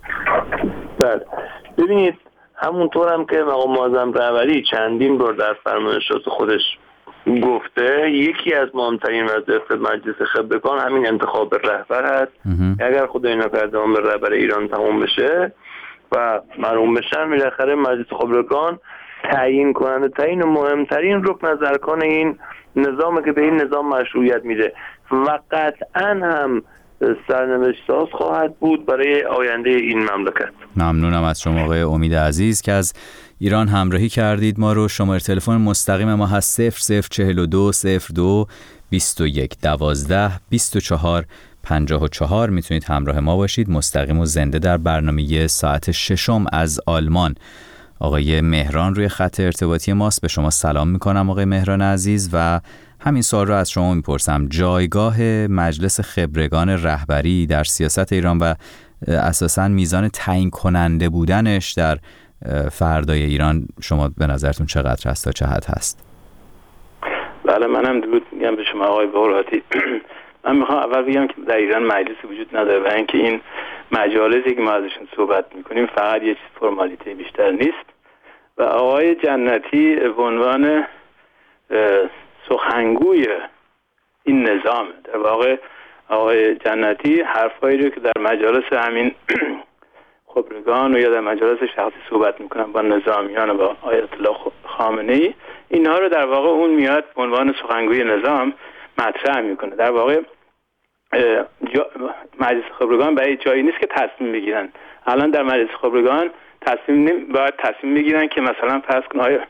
بله ببینید، همونطور هم که مقام معظم رهبری چندین بار در فرمایشات خودش گفته، یکی از مهمترین وظایف مجلس خبرگان همین انتخاب رهبر هست. اگر خدای نکرده اون به رهبر ایران تمام بشه و مرحوم بشن، بالاخره مجلس خبرگان تعیین کننده تعیین مهمترین رکن از ارکان این نظامه که به این نظام مشروعیت میده و قطعا هم سرنوشت ساز خواهد بود برای آینده این مملکت. ممنونم از شما آقای امید عزیز که از ایران همراهی کردید ما رو. شماره تلفن مستقیم ما هست صفر صفر چهل و دو صفر دو بیست و یک دوازده بیست و چهار پنجاه و چهار. میتونید همراه ما باشید مستقیم و زنده در برنامه ساعت ششم از آلمان. آقای مهران روی خط ارتباطی ماست. به شما سلام میکنم آقای مهران عزیز و همین سوال رو از شما میپرسم. جایگاه مجلس خبرگان رهبری در سیاست ایران و اساساً میزان تعیین کننده بودنش در فردای ایران شما به نظرتون چقدر هست تا چه حد هست؟ بله منم درود میگم به شما آقای بغراتی. من میخوام اول بگم که در ایران مجلسی وجود نداره و اینکه این مجالسی که ما ازشون صحبت میکنیم فقط یه چیز فرمالیته بیشتر نیست و آقای جنتی به عنوان سخنگوی این نظام، در واقع آقای جنتی حرفایی رو که در مجالس همین خبرگان و یا در مجالس شخصی صحبت میکنن با نظامیان و با آیت الله خامنه‌ای، اینها رو در واقع اون میاد به عنوان سخنگوی نظام مطرح میکنه. در واقع مجلس خبرگان برای جایی نیست که تصمیم بگیرن. الان در مجلس خبرگان تصمیم نمی... باید تصمیم بگیرن که مثلا فرض کن آیا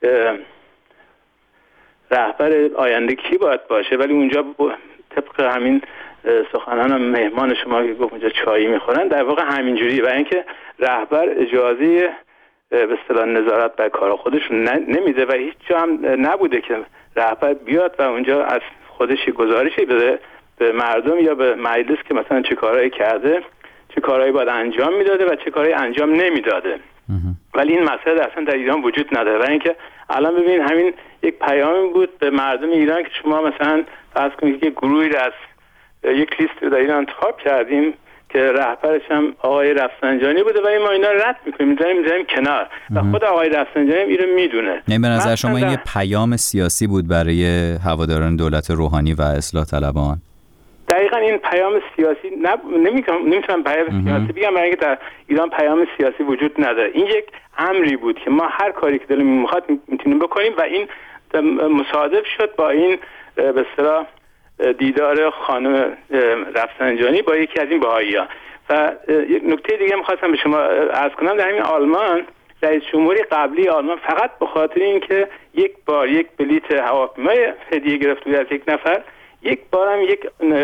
رهبر آینده کی باید باشه، ولی اونجا طبق همین سخنان هم مهمان شما که گفت اونجا چایی میخورن، در واقع همینجوریه و اینکه رهبر اجازه به اصطلاح نظارت بر کار خودشون نمیده و هیچ جا هم نبوده که رهبر بیاد و اونجا از خودش گزارشی بده به مردم یا به مجلس که مثلا چه کارهایی کرده، چه کارهایی باید انجام میداده و چه کارهایی انجام نمیداده. ولی این مسئله اصلا در ایران وجود نداره و اینکه الان ببین همین یک پیامی بود به مردم ایران که شما مثلا فرض کنید که گروهی را از یک لیست رو در ایران انتخاب کردیم که رهبرش هم آقای رفسنجانی بوده و ما اینا رد میکنیم میذاریم میذاریم کنار و خود آقای رفسنجانی این رو میدونه. نه به نظر شما این یه پیام سیاسی بود برای هواداران دولت روحانی و اصلاح طلبان؟ دقیقاً این پیام سیاسی نب... نمیکنم نمیتونم پیام سیاسی بگم برای اینکه در ایران پیام سیاسی وجود نداره. این یک امری بود که ما هر کاری که دلمون میخواد میتونیم بکنیم و این مصادف شد با این به اصطلاح دیدار خانم رفسنجانی با یکی از این بهائی‌ها. و یک نکته دیگه می‌خواستم به شما عرض کنم، در همین آلمان رئیس جمهوری قبلی آلمان فقط به خاطر اینکه یک بار یک بلیت هواپیمای هدیه گرفت بود از یک نفر، یک بارم یک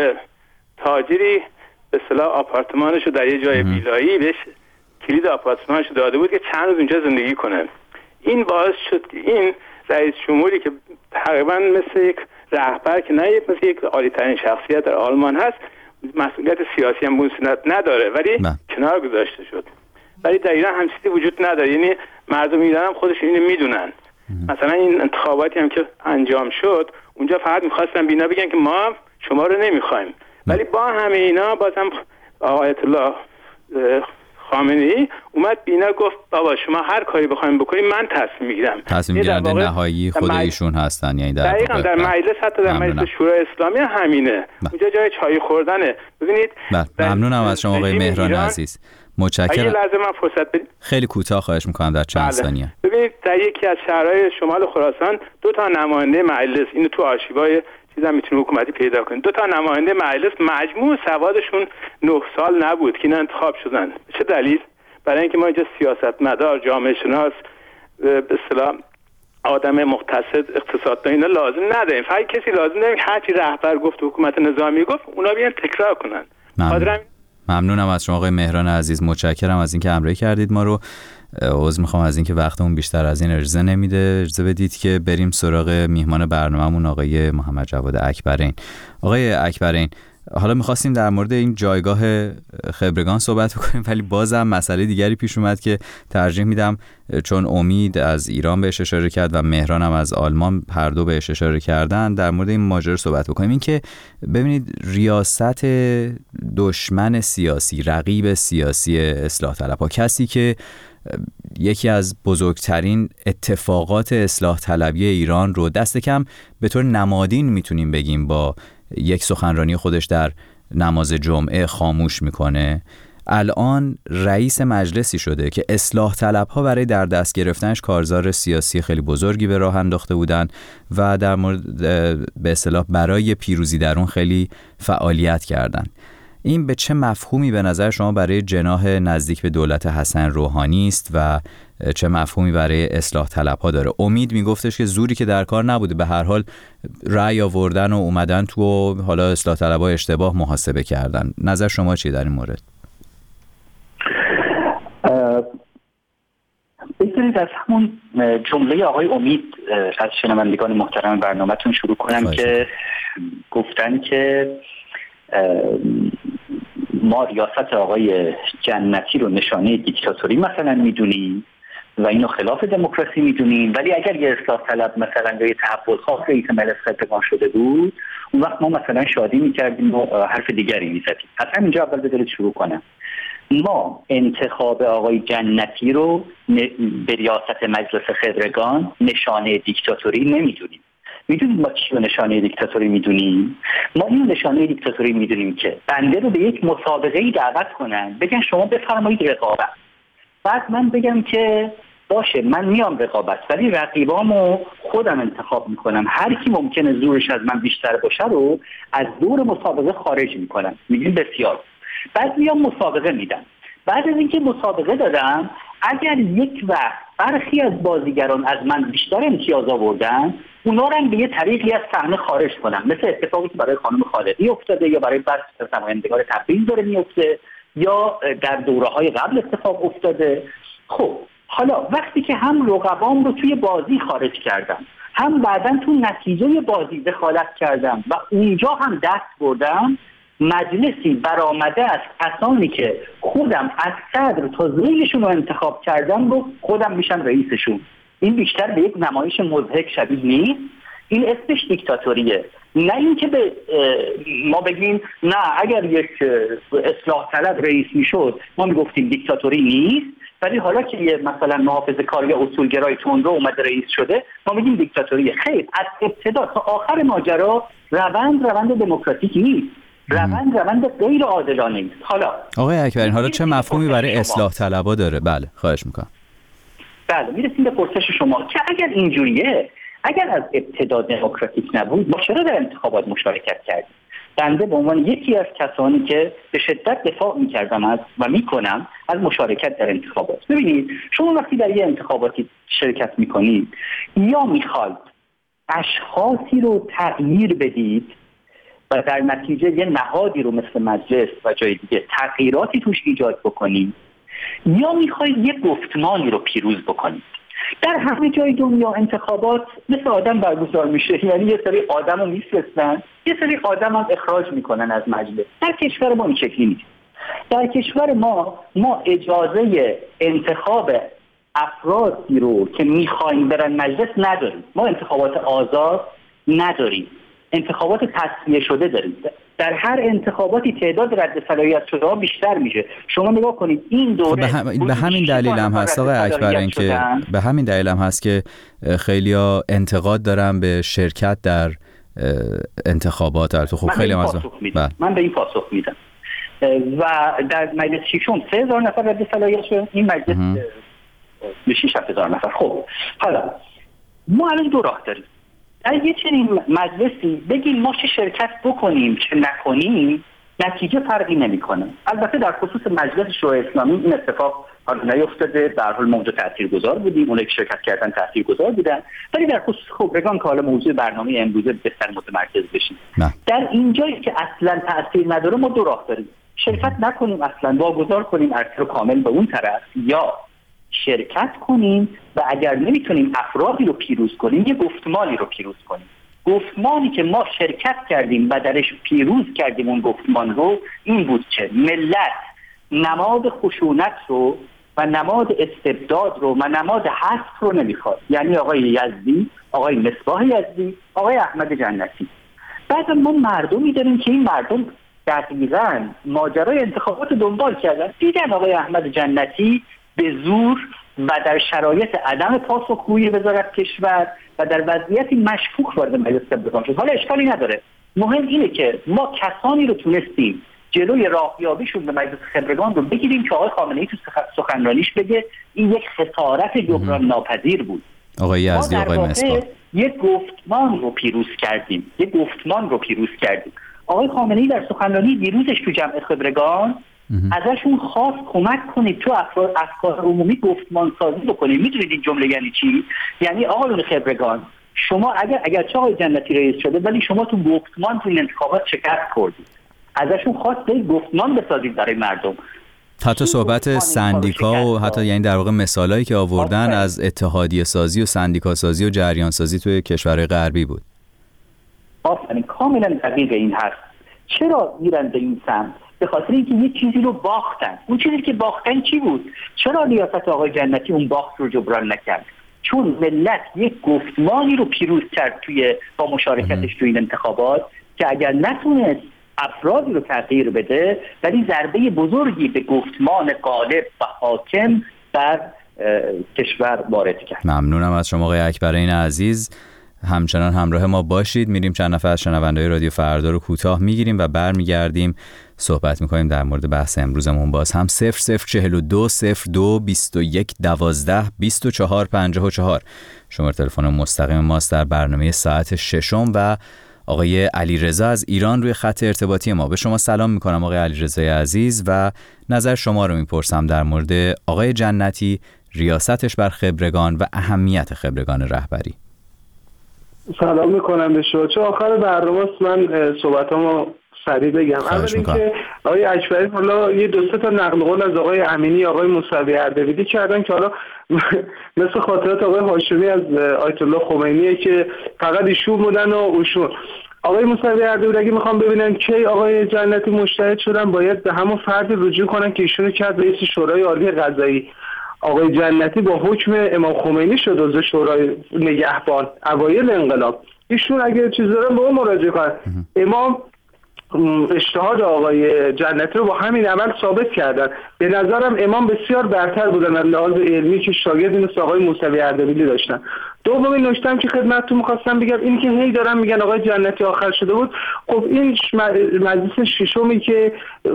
تاجری به اصطلاح آپارتمانشو در یه جای ویلایی بهش کلید آپارتمانشو داده بود که چند روز اونجا زندگی کنه. این باعث شد که این رئیس جمهوری که تقریبا مثل یک رهبر که نه یک مثل یک عالی‌ترین شخصیت در آلمان هست، مسئولیت سیاسی هم بونسنت نداره ولی نه. کنار گذاشته شد. ولی در ایران هم چیزی وجود نداره، یعنی مردم ایران هم خودشون اینو میدونن. مثلا این انتخاباتی هم که انجام شد اونجا فقط میخواستن بینا بگن که ما شما رو نمیخوایم، ولی با همه اینا بازم آیت الله خامنه‌ای اومد بینا گفت بابا شما هر کاری بخواید بکنید من تصمیم میگیرم. تصمیم گیرنده نهایی خود ایشون هستن، یعنی در دقیقاً در مجلس، حتی در مجلس شورای اسلامی همینه. با. اونجا جای چای خوردنه. ببینید ممنونم از شما آقای مهران عزیز. متشکرم. لازم من فرصت بدید. خیلی کوتاه خواهش می‌کنم در چند ثانیه. ببینید در یکی از شهرهای شمال خراسان دو تا نماینده مجلس، اینو تو آرشیوهای چیزا میتونه حکومتی پیدا کنید، دو تا نماینده مجلس مجموع سوادشون نه سال نبود که اینا انتخاب شدن. چه دلیل؟ برای اینکه ما اینجا سیاستمدار، جامعه شناس، به اصطلاح آدم مقتصد، اقتصاددان اینا لازم نداریم. فقط کسی لازم داریم هر چی رهبر گفت، حکومت نظامی گفت، اونا بیان تکرار کنن. ممنون. ممنونم از شما آقای مهران عزیز، متشکرم از اینکه همراهی کردید ما رو. عذر میخوام از اینکه وقتمون بیشتر از این اجازه نمیده. اجازه بدید که بریم سراغ میهمان برنامه‌مون آقای محمد جواد اکبرین. آقای اکبرین، حالا میخواستیم در مورد این جایگاه خبرگان صحبت کنیم ولی بازم مسئله دیگری پیش اومد که ترجیح میدم، چون امید از ایران بهش اشاره کرد و مهران هم از آلمان، هر دو بهش اشاره کردن، در مورد این ماجرا صحبت بکنیم. این که ببینید ریاست دشمن سیاسی، رقیب سیاسی اصلاح طلبها، کسی که یکی از بزرگترین اتفاقات اصلاح طلبی ایران رو دست کم به طور نمادین میتونیم بگیم با یک سخنرانی خودش در نماز جمعه خاموش میکنه، الان رئیس مجلسی شده که اصلاح طلبها برای در دست گرفتنش کارزار سیاسی خیلی بزرگی به راه انداخته بودن و در مورد به اصطلاح برای پیروزی در اون خیلی فعالیت کردن. این به چه مفهومی به نظر شما برای جناح نزدیک به دولت حسن روحانی است و چه مفهومی برای اصلاح طلبها داره؟ امید میگفتش که زوری که در کار نبوده، به هر حال رأی آوردن و اومدن تو و حالا اصلاح طلبها اشتباه محاسبه کردن. نظر شما چیه در این مورد؟ بذارید از همون جمله آقای امید از شنوندگان محترم برنامه‌تون شروع کنم که گفتن که ما ریاست آقای جنتی رو نشانه دیکتاتوری مثلا میدونیم و اینو خلاف دموکراسی میدونیم، ولی اگر یه اصلاح طلب مثلا یا یه تحول خواه رئیس مجلس خبرگان شده بود، اون وقت ما مثلا شادی میکردیم و حرف دیگری میزدیم. از همینجا اول بذارید شروع کنم. ما انتخاب آقای جنتی رو به ریاست مجلس خبرگان نشانه دیکتاتوری نمیدونیم. میدونیم ما چی رو نشانه دیکتاتوری میدونیم؟ ما این نشانه دیکتاتوری میدونیم که بنده رو به یک مسابقه‌ای دعوت کنن، بگن شما بفرمایید رقابت، بعد من بگم که باشه من میام رقابت، ولی رقیبامو خودم انتخاب میکنم، هر کی ممکنه زورش از من بیشتر باشه رو از دور مسابقه خارج میکنم. میگیم بسیار. بعد میام مسابقه میدم. بعد از اینکه مسابقه دادم، اگر یک وقت برخی از بازیگران از من بیشتر امتیاز آوردن، اونا رو به یه طریقی از صحنه خارج کنم، مثل اتفاقی که برای خانم خالقی افتاده یا برای بعضی از نمایندگان تبریز داره میفته یا در دوره‌های قبل اتفاق افتاده. خب حالا وقتی که هم رقبام رو توی بازی خارج کردم، هم بعداً تو نتیجه بازی دخالت کردم و اونجا هم دست بردم، مجلسی برآمده از کسانی که خودم از صدر تا زیرشون رو انتخاب کردم رو خودم میشم رئیسشون. این بیشتر به یک نمایش مضحک شبیه نیست؟ این اسمش دیکتاتوریه. نه اینکه به ما بگیم نه اگر یک اصلاح طلب رئیس میشد ما میگفتیم دیکتاتوری نیست، ولی حالا که یه مثلا محافظه‌کار یا اصولگرای تندرو اومده رئیس شده ما میگیم دیکتاتوریه. خیر، از ابتدا تا آخر ماجرا روند روند دموکراتیک نیست، روند روند غیر عادلانه است. حالا آقای اکبرین، حالا چه مفهومی برای اصلاح طلبا داره؟ بله خواهش میکنم. بله میرسیم به پرسش شما که اگر اینجوریه، اگر از ابتدا دموکراتیک نبود ما چرا در انتخابات مشارکت کردیم؟ بنده به عنوان یکی از کسانی که به شدت دفاع میکردم از و میکنم از مشارکت در انتخابات. ببینید شما وقتی در یه انتخاباتی شرکت میکنید یا میخواید اشخاصی رو تغییر بدید و در نتیجه یه نهادی رو مثل مجلس و جای دیگه تغییراتی توش ایجاد بکنید، یا میخواید یه گفتمانی رو پیروز بکنید. در همه جای دنیا انتخابات مثل آدم برگزار میشه، یعنی یه سری آدم رو میفرستن، یه سری آدم هم اخراج میکنن از مجلس. در کشور ما این شکلی نیست. در کشور ما ما اجازه انتخاب افرادی رو که میخوایم برن مجلس نداریم. ما انتخابات آزاد نداریم، انتخابات تصفیه شده داریم. در هر انتخاباتی تعداد رد صلاحیت شده ها بیشتر میشه. شما نگاه کنید این دوره به, هم... به همین دلیل هم هست آقای اکبرین که به همین دلیل هم هست که خیلیا انتقاد دارن به شرکت در انتخابات. البته خب خیلی از من به این پاسخ میدم و در مجلس ششم سه هزار نفر رد صلاحیت شد، این مجلس به شش هزار نفر. خب حالا ما الان دو راه داریم. در یه چنین مجلسی بگیم ما چه شرکت بکنیم چه نکنیم نتیجه فرقی نمیکنه. البته در خصوص مجلس شورای اسلامی این اتفاق حالا نیفتاده، در حال ما اونجا تاثیرگذار بودیم، اونایی که شرکت کردن تاثیرگذار بودن، ولی در خصوص خبرگان که حالا موضوع برنامه امروزه بهتر متمرکز بشیم، در اینجایی که اصلا تاثیر نداره ما دو راه داریم. شرکت نکنیم، اصلا واگذار کنیم ارتش رو کامل به اون طرف، یا شرکت کنیم و اگر نمیتونیم افرادی رو پیروز کنیم یه گفتمانی رو پیروز کنیم. گفتمانی که ما شرکت کردیم و درش پیروز کردیم اون گفتمان رو این بود که ملت نماد خشونت رو و نماد استبداد رو و نماد حذف رو نمیخواد، یعنی آقای یزدی، آقای مصباح یزدی، آقای احمد جنتی. بعد ما مردمی داریم که این مردم دقیقاً ماجرای انتخابات دنبال کردن، دیدن آقای احمد جنتی به زور و در شرایط عدم پاسخگویی وزارت کشور و در وضعیتی مشکوک وارد مجلس خبرگان شد. حالا اشکالی نداره، مهم اینه که ما کسانی رو تونستیم جلوی راهیابیشون به مجلس خبرگان رو بگیریم که آقای خامنه‌ای تو سخنرانیش بگه این یک خسارت جبران ناپذیر بود. آقای یزدی، آقای مصباح یک گفتمان رو پیروز کردیم، یک گفتمان رو پیروز کردیم. آقای خامنه‌ای در سخنرانی دیروزش تو جمع خبرگان ازشون خواست کمک کنید تو افکار افکار عمومی گفتمان سازی بکنید. میدونید این جمله یعنی چی؟ یعنی آقایون خبرگان شما اگر اگر چه آقای جنتی رئیس شده ولی شما تو گفتمان تو این انتخابات شکست خوردید، ازشون خواست که گفتمان بسازید برای مردم. حتی صحبت سندیکا و حتی یعنی در واقع مثالایی که آوردن از اتحادیه سازی و سندیکا سازی و جریان سازی توی کشورهای غربی بود. آفرین، کاملا دقیق این هست. چرا میرن به این سمت؟ به خاطر اینکه یه چیزی رو باختن. اون چیزی که باختن چی بود؟ چرا ریاست آقای جنتی اون باخت رو جبران نکرد؟ چون ملت یک گفتمانی رو پیروز کرد توی با مشارکتش توی این انتخابات که اگر نتونست افرادی رو تغییر بده، ولی ضربه بزرگی به گفتمان غالب و حاکم در کشور وارد کرد. ممنونم از شما آقای اکبرین عزیز. همچنان همراه ما باشید. میریم چند نفر از شنونده‌های رادیو فردا رو کوتاه میگیریم و برمیگردیم صحبت میکنیم در مورد بحث امروزمون. باز هم صفر صفر چهل و دو صفر دو بیست و یک دوازده بیست و چهار پنجاه و چهار شماره تلفن مستقیم ماست در برنامه ساعت ششم و آقای علیرضا از ایران روی خط ارتباطی ما. به شما سلام میکنم آقای علیرضای عزیز و نظر شما رو میپرسم در مورد آقای جنتی، ریاستش بر خبرگان و اهمیت خبرگان رهبری. سلام میکنم به شما. چه آخر برنامه من صحبتامو سریع بگم. اول اینکه آقای اکبری حالا یه دو سه تا نقل قول از آقای امینی، آقای موسوی اردبیلی کردن که حالا مثل خاطرات آقای هاشمی از آیت الله خمینیه که فقط ایشون بودن و اوشون. آقای موسوی اردبیلی اگه میخوام ببینن کی آقای جنتی مجتهد شدن، باید به همون فرد رجوع کنن که ایشونو کرد رئیس شورای عالی قضایی. آقای جنتی با حکم امام خمینی شد عضو شورای نگهبان اوایل انقلاب. ایشون اگه چیز دارن به اون مراجعه کنن. امام اجتهاد آقای جنتی رو با همین عمل ثابت کردن. به نظرم امام بسیار برتر بودن از لحاظ علمی که شاگردی مثل آقای موسوی اردبیلی داشتن. دومین نکته‌ام که خدمتتون می‌خواستم بگم این که هی دارن میگن آقای جنتی آخر شده بود. خب این مجلس ششمی که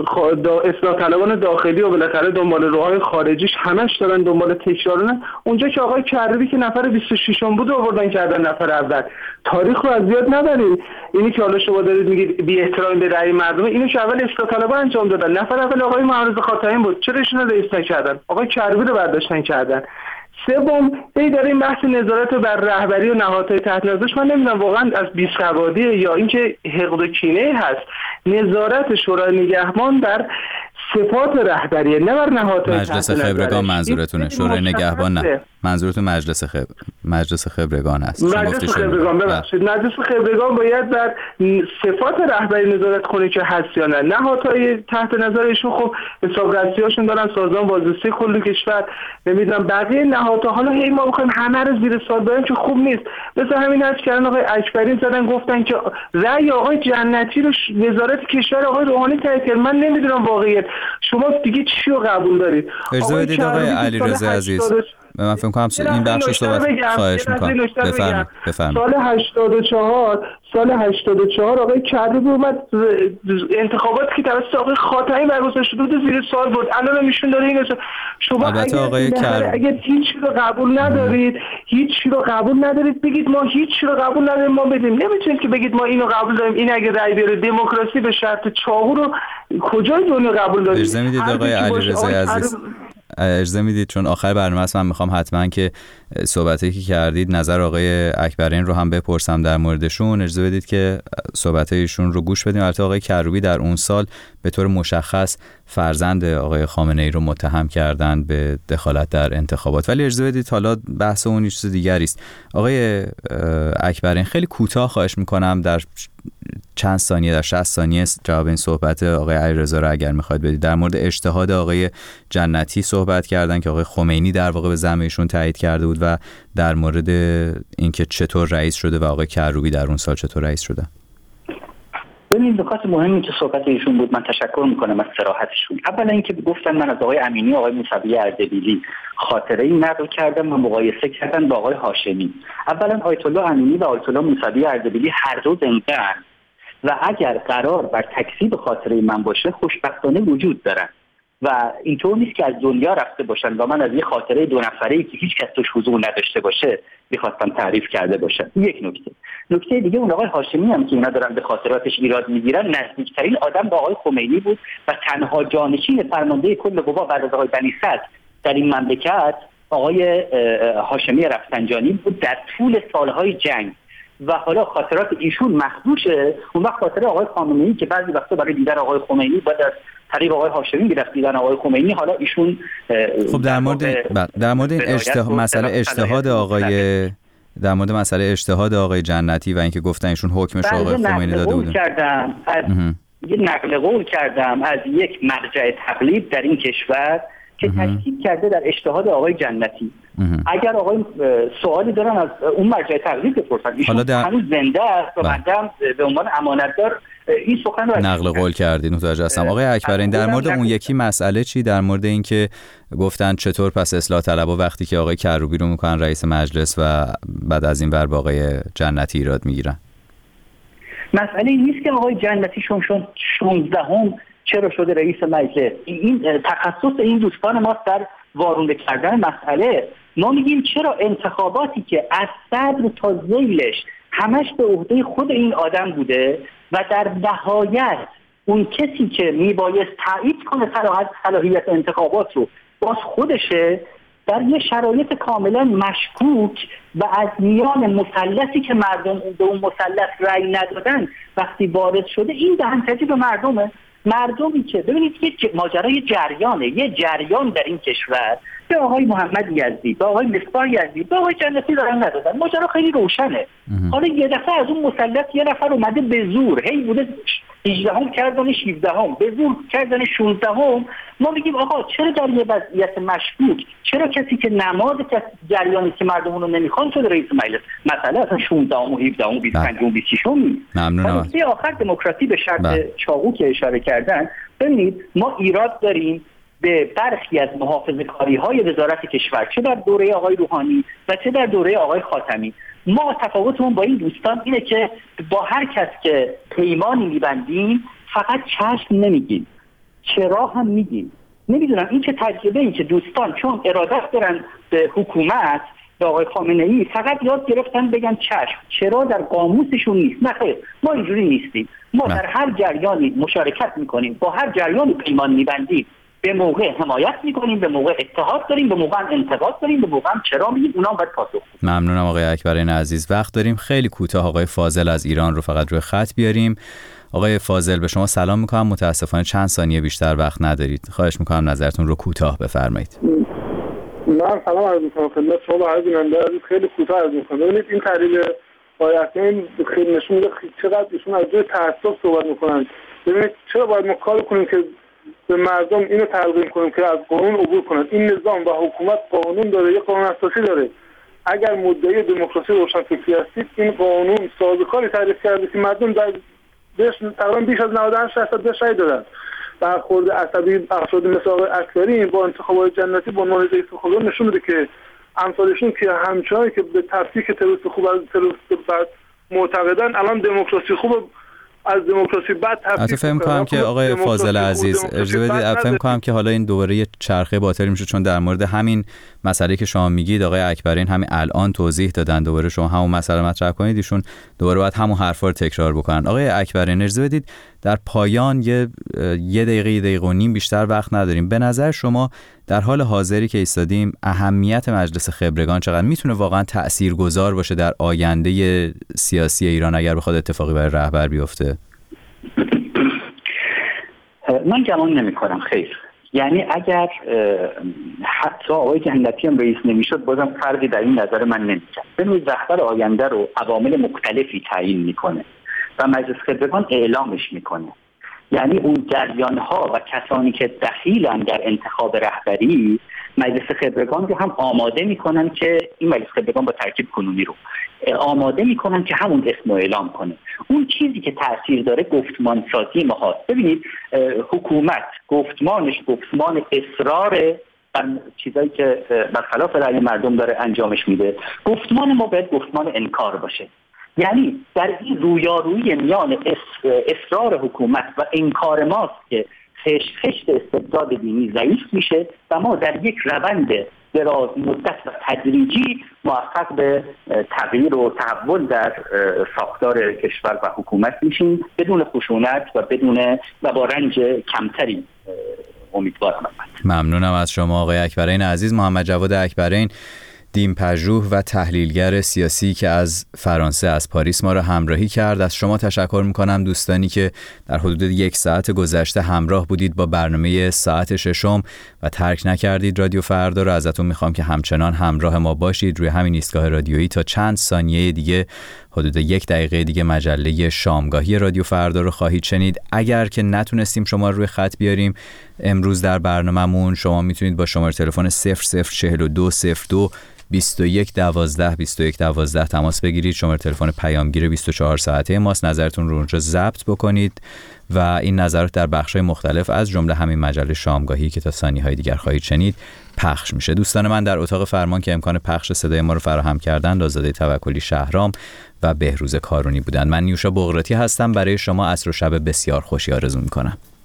اصلاح طلبان داخلی و بالاخره دنبال روهای خارجیش همش دارن دنبال تکرارن، اونجا که آقای کروبی که نفر بیست و ششم بود آوردن کردن نفر اول. تاریخ رو از یاد نبرید. اینی که حالا شما دارید میگید بی احترامی به رأی مردم، اینو که اول اصلاح طلبان انجام دادن. نفر اول آقای معارض خاتمی بود، چرا ایشون رو رئیس نکردن؟ آقای کروبی رو برداشتن کردن. سوم ای داره این بحث نظارت بر رهبری و نهادهای تحت نظرش، من نمیدونم واقعا از بیسوادیه یا اینکه حقد و کینه هست. نظارت شورای نگهبان بر صفات رهبریه، نه بر نهادهای مجلس خبرگان. منظورتونه شورای نگهبان؟ نه منظورتون مجلس خبر مجلس خبرگان هست. مجلس خبرگان ببخشید مجلس خبرگان باید بر صفات رهبری نظارت کنه که هست یا نه. نهادهای تحت نظرشون خب حسابرسی‌هاشون دارن، سازمان بازرسی کل کشور، نمیدونم بقیه نهادها. حالا هی ما بخوایم همه رو زیر سوال ببریم که خوب نیست. مثل همین هست کردن آقای اکبری زدن گفتن که رأی آقای جنتی رو وزارت کشور آقای روحانی تایید کرد. من نمیدونم واقعیت شما دیگه چی رو قبول دارید. اجازه بدید آقای علیرضا عزیز من فکر کنم این بخش صحبت خواهش می‌کنم بفرمایید بفرمایید. سال هشتاد و چهار سال هشتاد و چهار آقای کروبی اومد انتخاباتی که توسط آقای خاتمی برگزار شده بود زیر سوال برد. الان ایشون داره اینو شما البته آقای کروبی اگه هیچ رو قبول ندارید هیچ رو قبول ندارید بگید ما هیچ رو قبول نداریم ما بدیم. نمیتونید که بگید ما اینو قبول داریم این اگه رأی بیاره. دموکراسی به شرط چاقو رو کجای دنیا قبول دارید؟ اجازه میدید آقای علیرضا عزیز اجازه میدید چون آخر برنامه است من میخوام حتما که صحبتی که کردید نظر آقای اکبرین رو هم بپرسم در موردشون. اجازه بدید که صحبت ایشون رو گوش بدیم. البته آقای کروبی در اون سال به طور مشخص فرزند آقای خامنه ای رو متهم کردن به دخالت در انتخابات، ولی اجازه بدید حالا بحث اون چیز دیگری است. آقای اکبرین خیلی کوتاه خواهش میکنم در چند ثانیه در شصت ثانیه جواب این صحبت آقای علیرضا رو اگر میخواید بدید. در مورد اجتهاد آقای جنتی صحبت کردن که آقای خمینی در واقع به زعم ایشون تایید کرده بود و در مورد اینکه چطور رئیس شده و آقای کروبی در اون سال چطور رئیس شده. ببینید نکات مهمی که صحبت ایشون بود، من تشکر میکنم از صراحتشون. اولا اینکه گفتن من از آقای امینی و آقای موسوی اردبیلی خاطره ای نقل کردم و مقایسه کردن با آقای هاشمی. اولا آیت الله امینی و آیت الله موسوی اردبیلی هر دو زنده‌اند و اگر قرار بر تکذیب خاطره من باشه خوشبختانه وجود دارن و اینطور نیست که از دنیا رفته باشن و من از یه خاطره دو نفره‌ای که هیچ کس توش حضور نداشته باشه می‌خواستم تعریف کرده باشم. یک نکته. نکته دیگه اون آقای هاشمی هم که اینا دارن به خاطراتش ایراد میگیرن نزدیکترین آدم با آقای خمینی بود و تنها جانشین فرمانده کل قوا بعد از آقای بنی صدر در این مملکت آقای هاشمی رفسنجانی بود در طول سالهای جنگ و حالا خاطرات ایشون مخدوشه. اون وقت خاطره آقای خامنه‌ای که بعضی وقتا برای دیدن آقای خمینی بعد از طریق آقای هاشمی میرفت دیدن آقای خمینی، حالا ایشون خب در مورد در مورد این اجتهاد مسئله اجتهاد آقای در مورد مسئله اجتهاد آقای جنتی و اینکه گفتن ایشون حکمش آقای خمینی داده بودن کردن از یه نقل قول کردم از یک مرجع تقلید در این کشور که تشکیل کرده در اجتهاد آقای جنتی. اگر آقای سوالی دارن از اون مرجع تقلید بپرسن، ایشون در... هنوز زنده است و بنده به عنوان امانتدار این سخن رو نقل قول کردین. متوجه هستم. آقای اکبرین، در مورد اون یکی مسئله چی؟ در مورد این که گفتن چطور پس اصلاح طلبها وقتی که آقای کروبی رو میکنن رئیس مجلس و بعد از این ور با آقای جنتی ایراد میگیرن؟ مسئله این نیست که آقای جنتی شون شون شانزدهم چرا شده رئیس مجلس. این تخصص این دوستان ما در وارونده کردن مسئله. ما میگیم چرا انتخاباتی که از صدر تا ذیلش همش به عهده خود این آدم بوده و در نهایت اون کسی که میبایست تایید کنه صلاحیت انتخابات رو باز خودشه، در یه شرایط کاملا مشکوک و از میان مثلثی که مردم به اون مثلث رأی ندادن وقتی وارد شده، این دهنکجی به مردمه. مردمی که ببینید یه ماجرای جریانه، یه جریان در این کشور به آقای محمد یزدی، به آقای مصباح یزدی، به آقای جنتی دارن ندادن. ماجرا خیلی روشنه. حالا یه دفعه از اون مثلث یه نفر اومده به زور، هی بوده هجدهم کردن هفدهم، به زور کردن شانزدهم. ما میگیم آقا چرا در یه وضعیت مشکوک، چرا کسی که نماد جریانی که مردم رو نمیخوان شده رئیس مجلس؟ مثلا اصلا شانزدهم و هفدهم و بیست و پنجم و بیست و ششم نیست. ممنونم. به آخر دموکراسی به شرط چاقو که اشاره کردن، ببینید ما ایراد داریم به برخی از محافظه‌کاری‌های وزارت کشور، چه در دوره آقای روحانی و چه در دوره آقای خاتمی. ما تفاوتمون با این دوستان اینه که با هر کس که پیمانی می‌بندیم فقط چشم نمیگیم، چرا هم میگیم. نمیدونم این که تجربه این که دوستان چون ارادت دارن به حکومت به آقای خامنه‌ای فقط یاد گرفتن بگن چشم، چرا در قاموسشون نیست. نه خیر، ما اینجوری نیستیم. ما در هر جریانی مشارکت میکنیم، با هر جریانی پیمان میبندیم، به موقع حمایت میکنیم، به موقع اتحاد داریم، به موقع انتقاد داریم، به موقع چرا میگیم، اونا باید پاسخ. ممنونم آقای اکبرین عزیز. وقت داریم خیلی کوتاه آقای فاضل از ایران رو فقط روی خط بیاریم. آقای فاضل به شما سلام میکنم. متاسفانه چند ثانیه بیشتر وقت ندارید. خواهش میکنم نظرتون رو کوتاه بفرمایید. من سلام عرض میکنم خدمت شما و هر بیننده عزیز. خیلی کوتاه عرض میکنم. ببینید این تحلیل آیتین خیلی نشون میده چقدر ایشون از جای تعصب صحبت میکنن. ببینید چرا باید ما کار کنیم که به مردم اینو تلقین کنیم که از قانون عبور کنند. این نظام و حکومت قانون داره، یه قانون اساسی داره. اگر مدعی دموکراسی روشنفکری هستید، این قانون سازوکاری تعریف کرده که مردم در بهش تقریبا بیش از نود و هشت درصد بهش رأی دادن. برخورد عصبی افراد مثل آقای اکبری با انتخابات جنتی به عنوان رئیس خودرو نشون میده که امثالشون که همچنان که به تفکیک تروریست خوب از تروریست بد معتقدن، الان دموکراسی خوب از دموکراسی بعد تفکیک. فهم کنم که آقای فاضل عزیز اجازه بدید فهم کنم که حالا این دوباره یه چرخه باطلی میشه، چون در مورد همین مسئله که شما میگید آقای اکبرین همین الان توضیح دادن، دوباره شما همون مسئله مطرح کنید، ایشون دوباره باید همون حرفا رو تکرار بکنن. آقای اکبرین اجازه بدید در پایان یه یه دقیقه یه دقیقه و نیم بیشتر وقت نداریم. به نظر شما در حال حاضری که ایستادیم اهمیت مجلس خبرگان چقدر میتونه واقعا تاثیرگذار باشه در آینده سیاسی ایران اگر بخواد اتفاقی برای رهبر بیفته؟ من گمان نمی‌کنم خیر. یعنی اگر حتی آقای جنتی هم رئیس نمیشد بازم فرقی در این نظر من نمی‌کرد. ببینید رهبر آینده رو عوامل مختلفی تعیین میکنه و مجلس خبرگان اعلامش میکنه. یعنی اون جریان‌ها و کسانی که دخیلن در انتخاب رهبری مجلس خبرگان رو هم آماده میکنن که این مجلس خبرگان با ترکیب کنونی رو آماده میکنن که همون اسم رو اعلام کنه. اون چیزی که تاثیر داره گفتمان سازی ما هست. ببینید حکومت گفتمانش گفتمان اصرار بر چیزایی که برخلاف رأی مردم داره انجامش میده. گفتمان ما باید گفتمان انکار باشه. یعنی در این رویارویی میان اصرار حکومت و انکار ماست که خشت خشت استبداد دینی ضعیف میشه و ما در یک روند دراز مدت و تدریجی موفق به تغییر و تحول در ساختار کشور و حکومت میشیم بدون خشونت و بدون و با رنج کمتری، امیدوارم. ممنونم از شما آقای اکبرین عزیز. محمد جواد اکبرین، دیم پژوه و تحلیلگر سیاسی که از فرانسه از پاریس ما را همراهی کرد. از شما تشکر میکنم دوستانی که در حدود یک ساعت گذشته همراه بودید با برنامه ساعت ششم و ترک نکردید رادیو فردا را. ازتون میخوام که همچنان همراه ما باشید روی همین ایستگاه رادیویی تا چند ثانیه دیگه حدود یک دقیقه دیگه مجله شامگاهی رادیو فردا رو خواهید شنید. اگر که نتونستیم شما رو روی خط بیاریم امروز در برنامه‌مون، شما میتونید با شماره تلفن صفر صفر چهل و دو صفر دو بیست و یک دوازده بیست و یک دوازده تماس بگیرید. شماره تلفن پیامگیر بیست و چهار ساعته ماست. نظرتون رو اونجا ضبط بکنید و این نظرات در بخش‌های مختلف از جمله همین مجله شامگاهی که تا ثانیه‌های دیگر خواهید شنید پخش میشه. دوستان من در اتاق فرمان که امکان پخش صدای ما رو فراهم کردند آزاده توکلی شهرام و بهروز کارونی بودند. من نیوشا بغراتی هستم. برای شما عصر و شب بسیار خوشی آرزو می‌کنم.